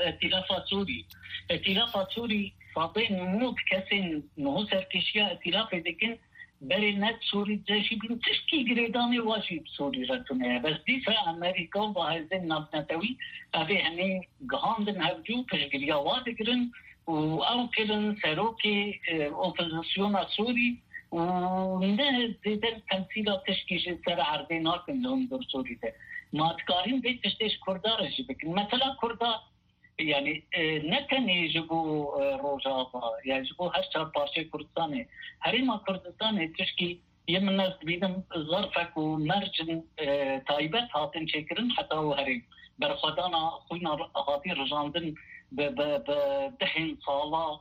ائتلافات سوري فاضين موت كسن نهو سركشيا ائتلاف دكين بري نت سوري جاشي بين تشكي جريداني واجب سوري رتونه بس دفاع امريكا وهذين نبنتوي ابي هني غاندن هبجو تشجيريا وادقرن او كلن سروكي اوبوزيسيون سوري ونده زيدن تمثيل تشكيش سر عرضينات لهم در سوري ده ما تكارين بيت تشتيش كردار جيبكن مثلا كردار يعني نتن يجبو روجابا يجبو هشتر بارشي كردستاني هريما كردستاني تشكي يمن الناس بيدم ظرفك ومرجن تايبت هاتن شكرن حتى هو هريم برخدانا خوينا هاتي رجاندن بدحين صالة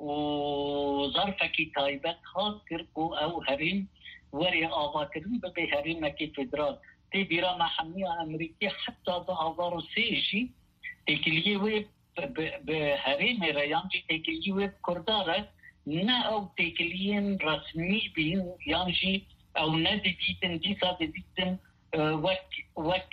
وظرفك تايبت هات كركو او هريم وري آغا كرن ببي هريم مكي فدرال تي بيرا محمية امريكي حتى بأغارو سيجي تكليه ويب بهريم ريانجي تكليه ويب كردارة نا او تكليين رسمي بين يانجي او ندي ديتن ديسا ديتن وك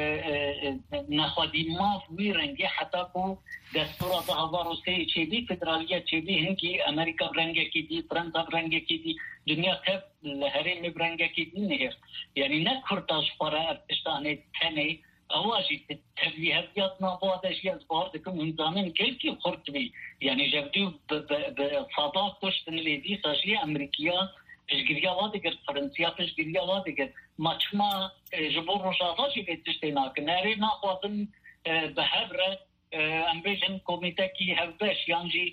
نخدي ما ويرنجي حتى كو دستورة ظهر سي تشيلي فدرالية تشيلي هنكي امريكا برنجة كيدي فرنسا برنجة كيدي دنيا كيف الهريم برنجة كيدي نهر يعني نكرتاش فرا اشتاني تاني اواجي تبليهاتنا بعض اشياء صغار دكم من زمان كلكي خرط بي يعني جبدو بصداق كشتن لدي ساشية امريكية تشجيريا وادقر فرنسيا تشجيريا وادقر ماچما جبور رشاطة شي بيتشتيناك ناري ناخواتن بهبرة امبيجن كوميتاكي هفباش يانجي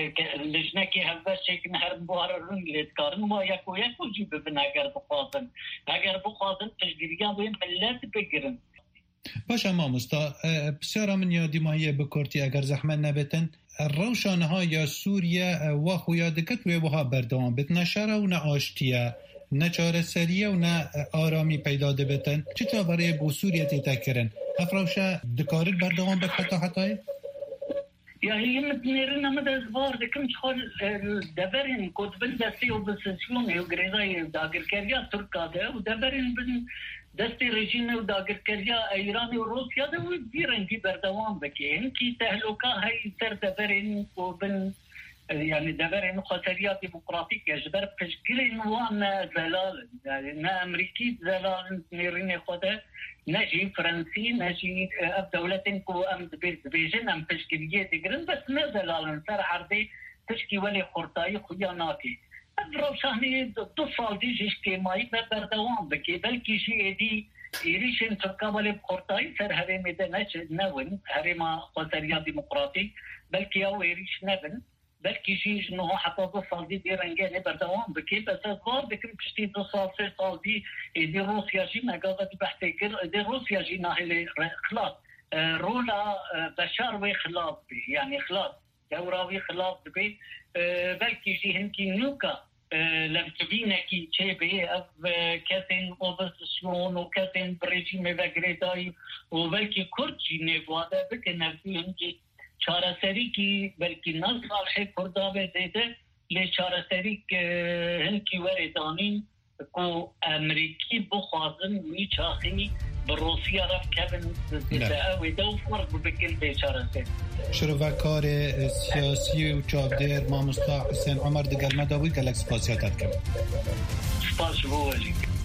لجناكي هفباش شكن هرم بوهررن لتكارن وياكو جيب بناقر بخواتن اگر بخواتن تشجيريا وين ملات بگرن باشه ما مستا بسیار من یادی ماهیه بکرتی اگر زحمت نبتن روشانها یا سوریه و خویا دکت و وها بردوان بت نشره و نه آشتیه نه چاره سریه و نه آرامی پیدا دبتن چه تا برای بو سوریه تیتکرن افروشه دکارت بردوان بت حتی يعني يمدنيرنا مدى زبار دكم شخول دبرين كود بندسي وبسسيوني وغريزاي داقر كريا تركا ده ودبرين بن دستي رجيم وداقر كريا ايراني وروسيا ده وبيرن في بردوان بكين كي تهلوكا هاي سر دبرين وبن يعني دبرين خسريات ديمقراطية جبر بشكلين وانا زلال يعني نا امريكي زلال نيرين خده نجي فرنسي نجي دولتين كو ام بيجن ام بشكلية تقرن بس ما زلال سر عرضي تشكي ولي خورتاي خياناتي ادرو شهني دو سال دي جيشكي ماي بردوان بكي بلكي شي دي إيريشن تركابل بخورتاي سر هرمي ده نون هرما خسريات ديمقراطي بلكي او إيريش نبن بلكي شيء انه حتى 2 سال دي رنجاني بردوام بكي بس صار بكم كشتي 2 سال 3 سال دي روسيا جي ما قاعده بحتكر دي روسيا جي ناهي خلاص رولا بشار وي خلاص بي يعني خلاص دوراوي خلاص بي بلكي شيء هنكي نوكا لم تبينا كي تشبه اف كاتين اوبوزيسيون وكاتين بريجيم فاغريتاي وبلكي كورجي نيفوادا بكنا فيهم چارەسەری کی بلکی نال صالح کردا بده لی چارەسەری هنکی وردانین کو امریکی بخوازن وی چاخی بروسیا رفت کبن او دو فرق بکل به چارەسەری شروعکار سیاسی و چاودێر مامۆستا حسێن عومەر دەگەل مەداوی گەلک سپاسیاتت کرد. سپاس بۆ وەزیر.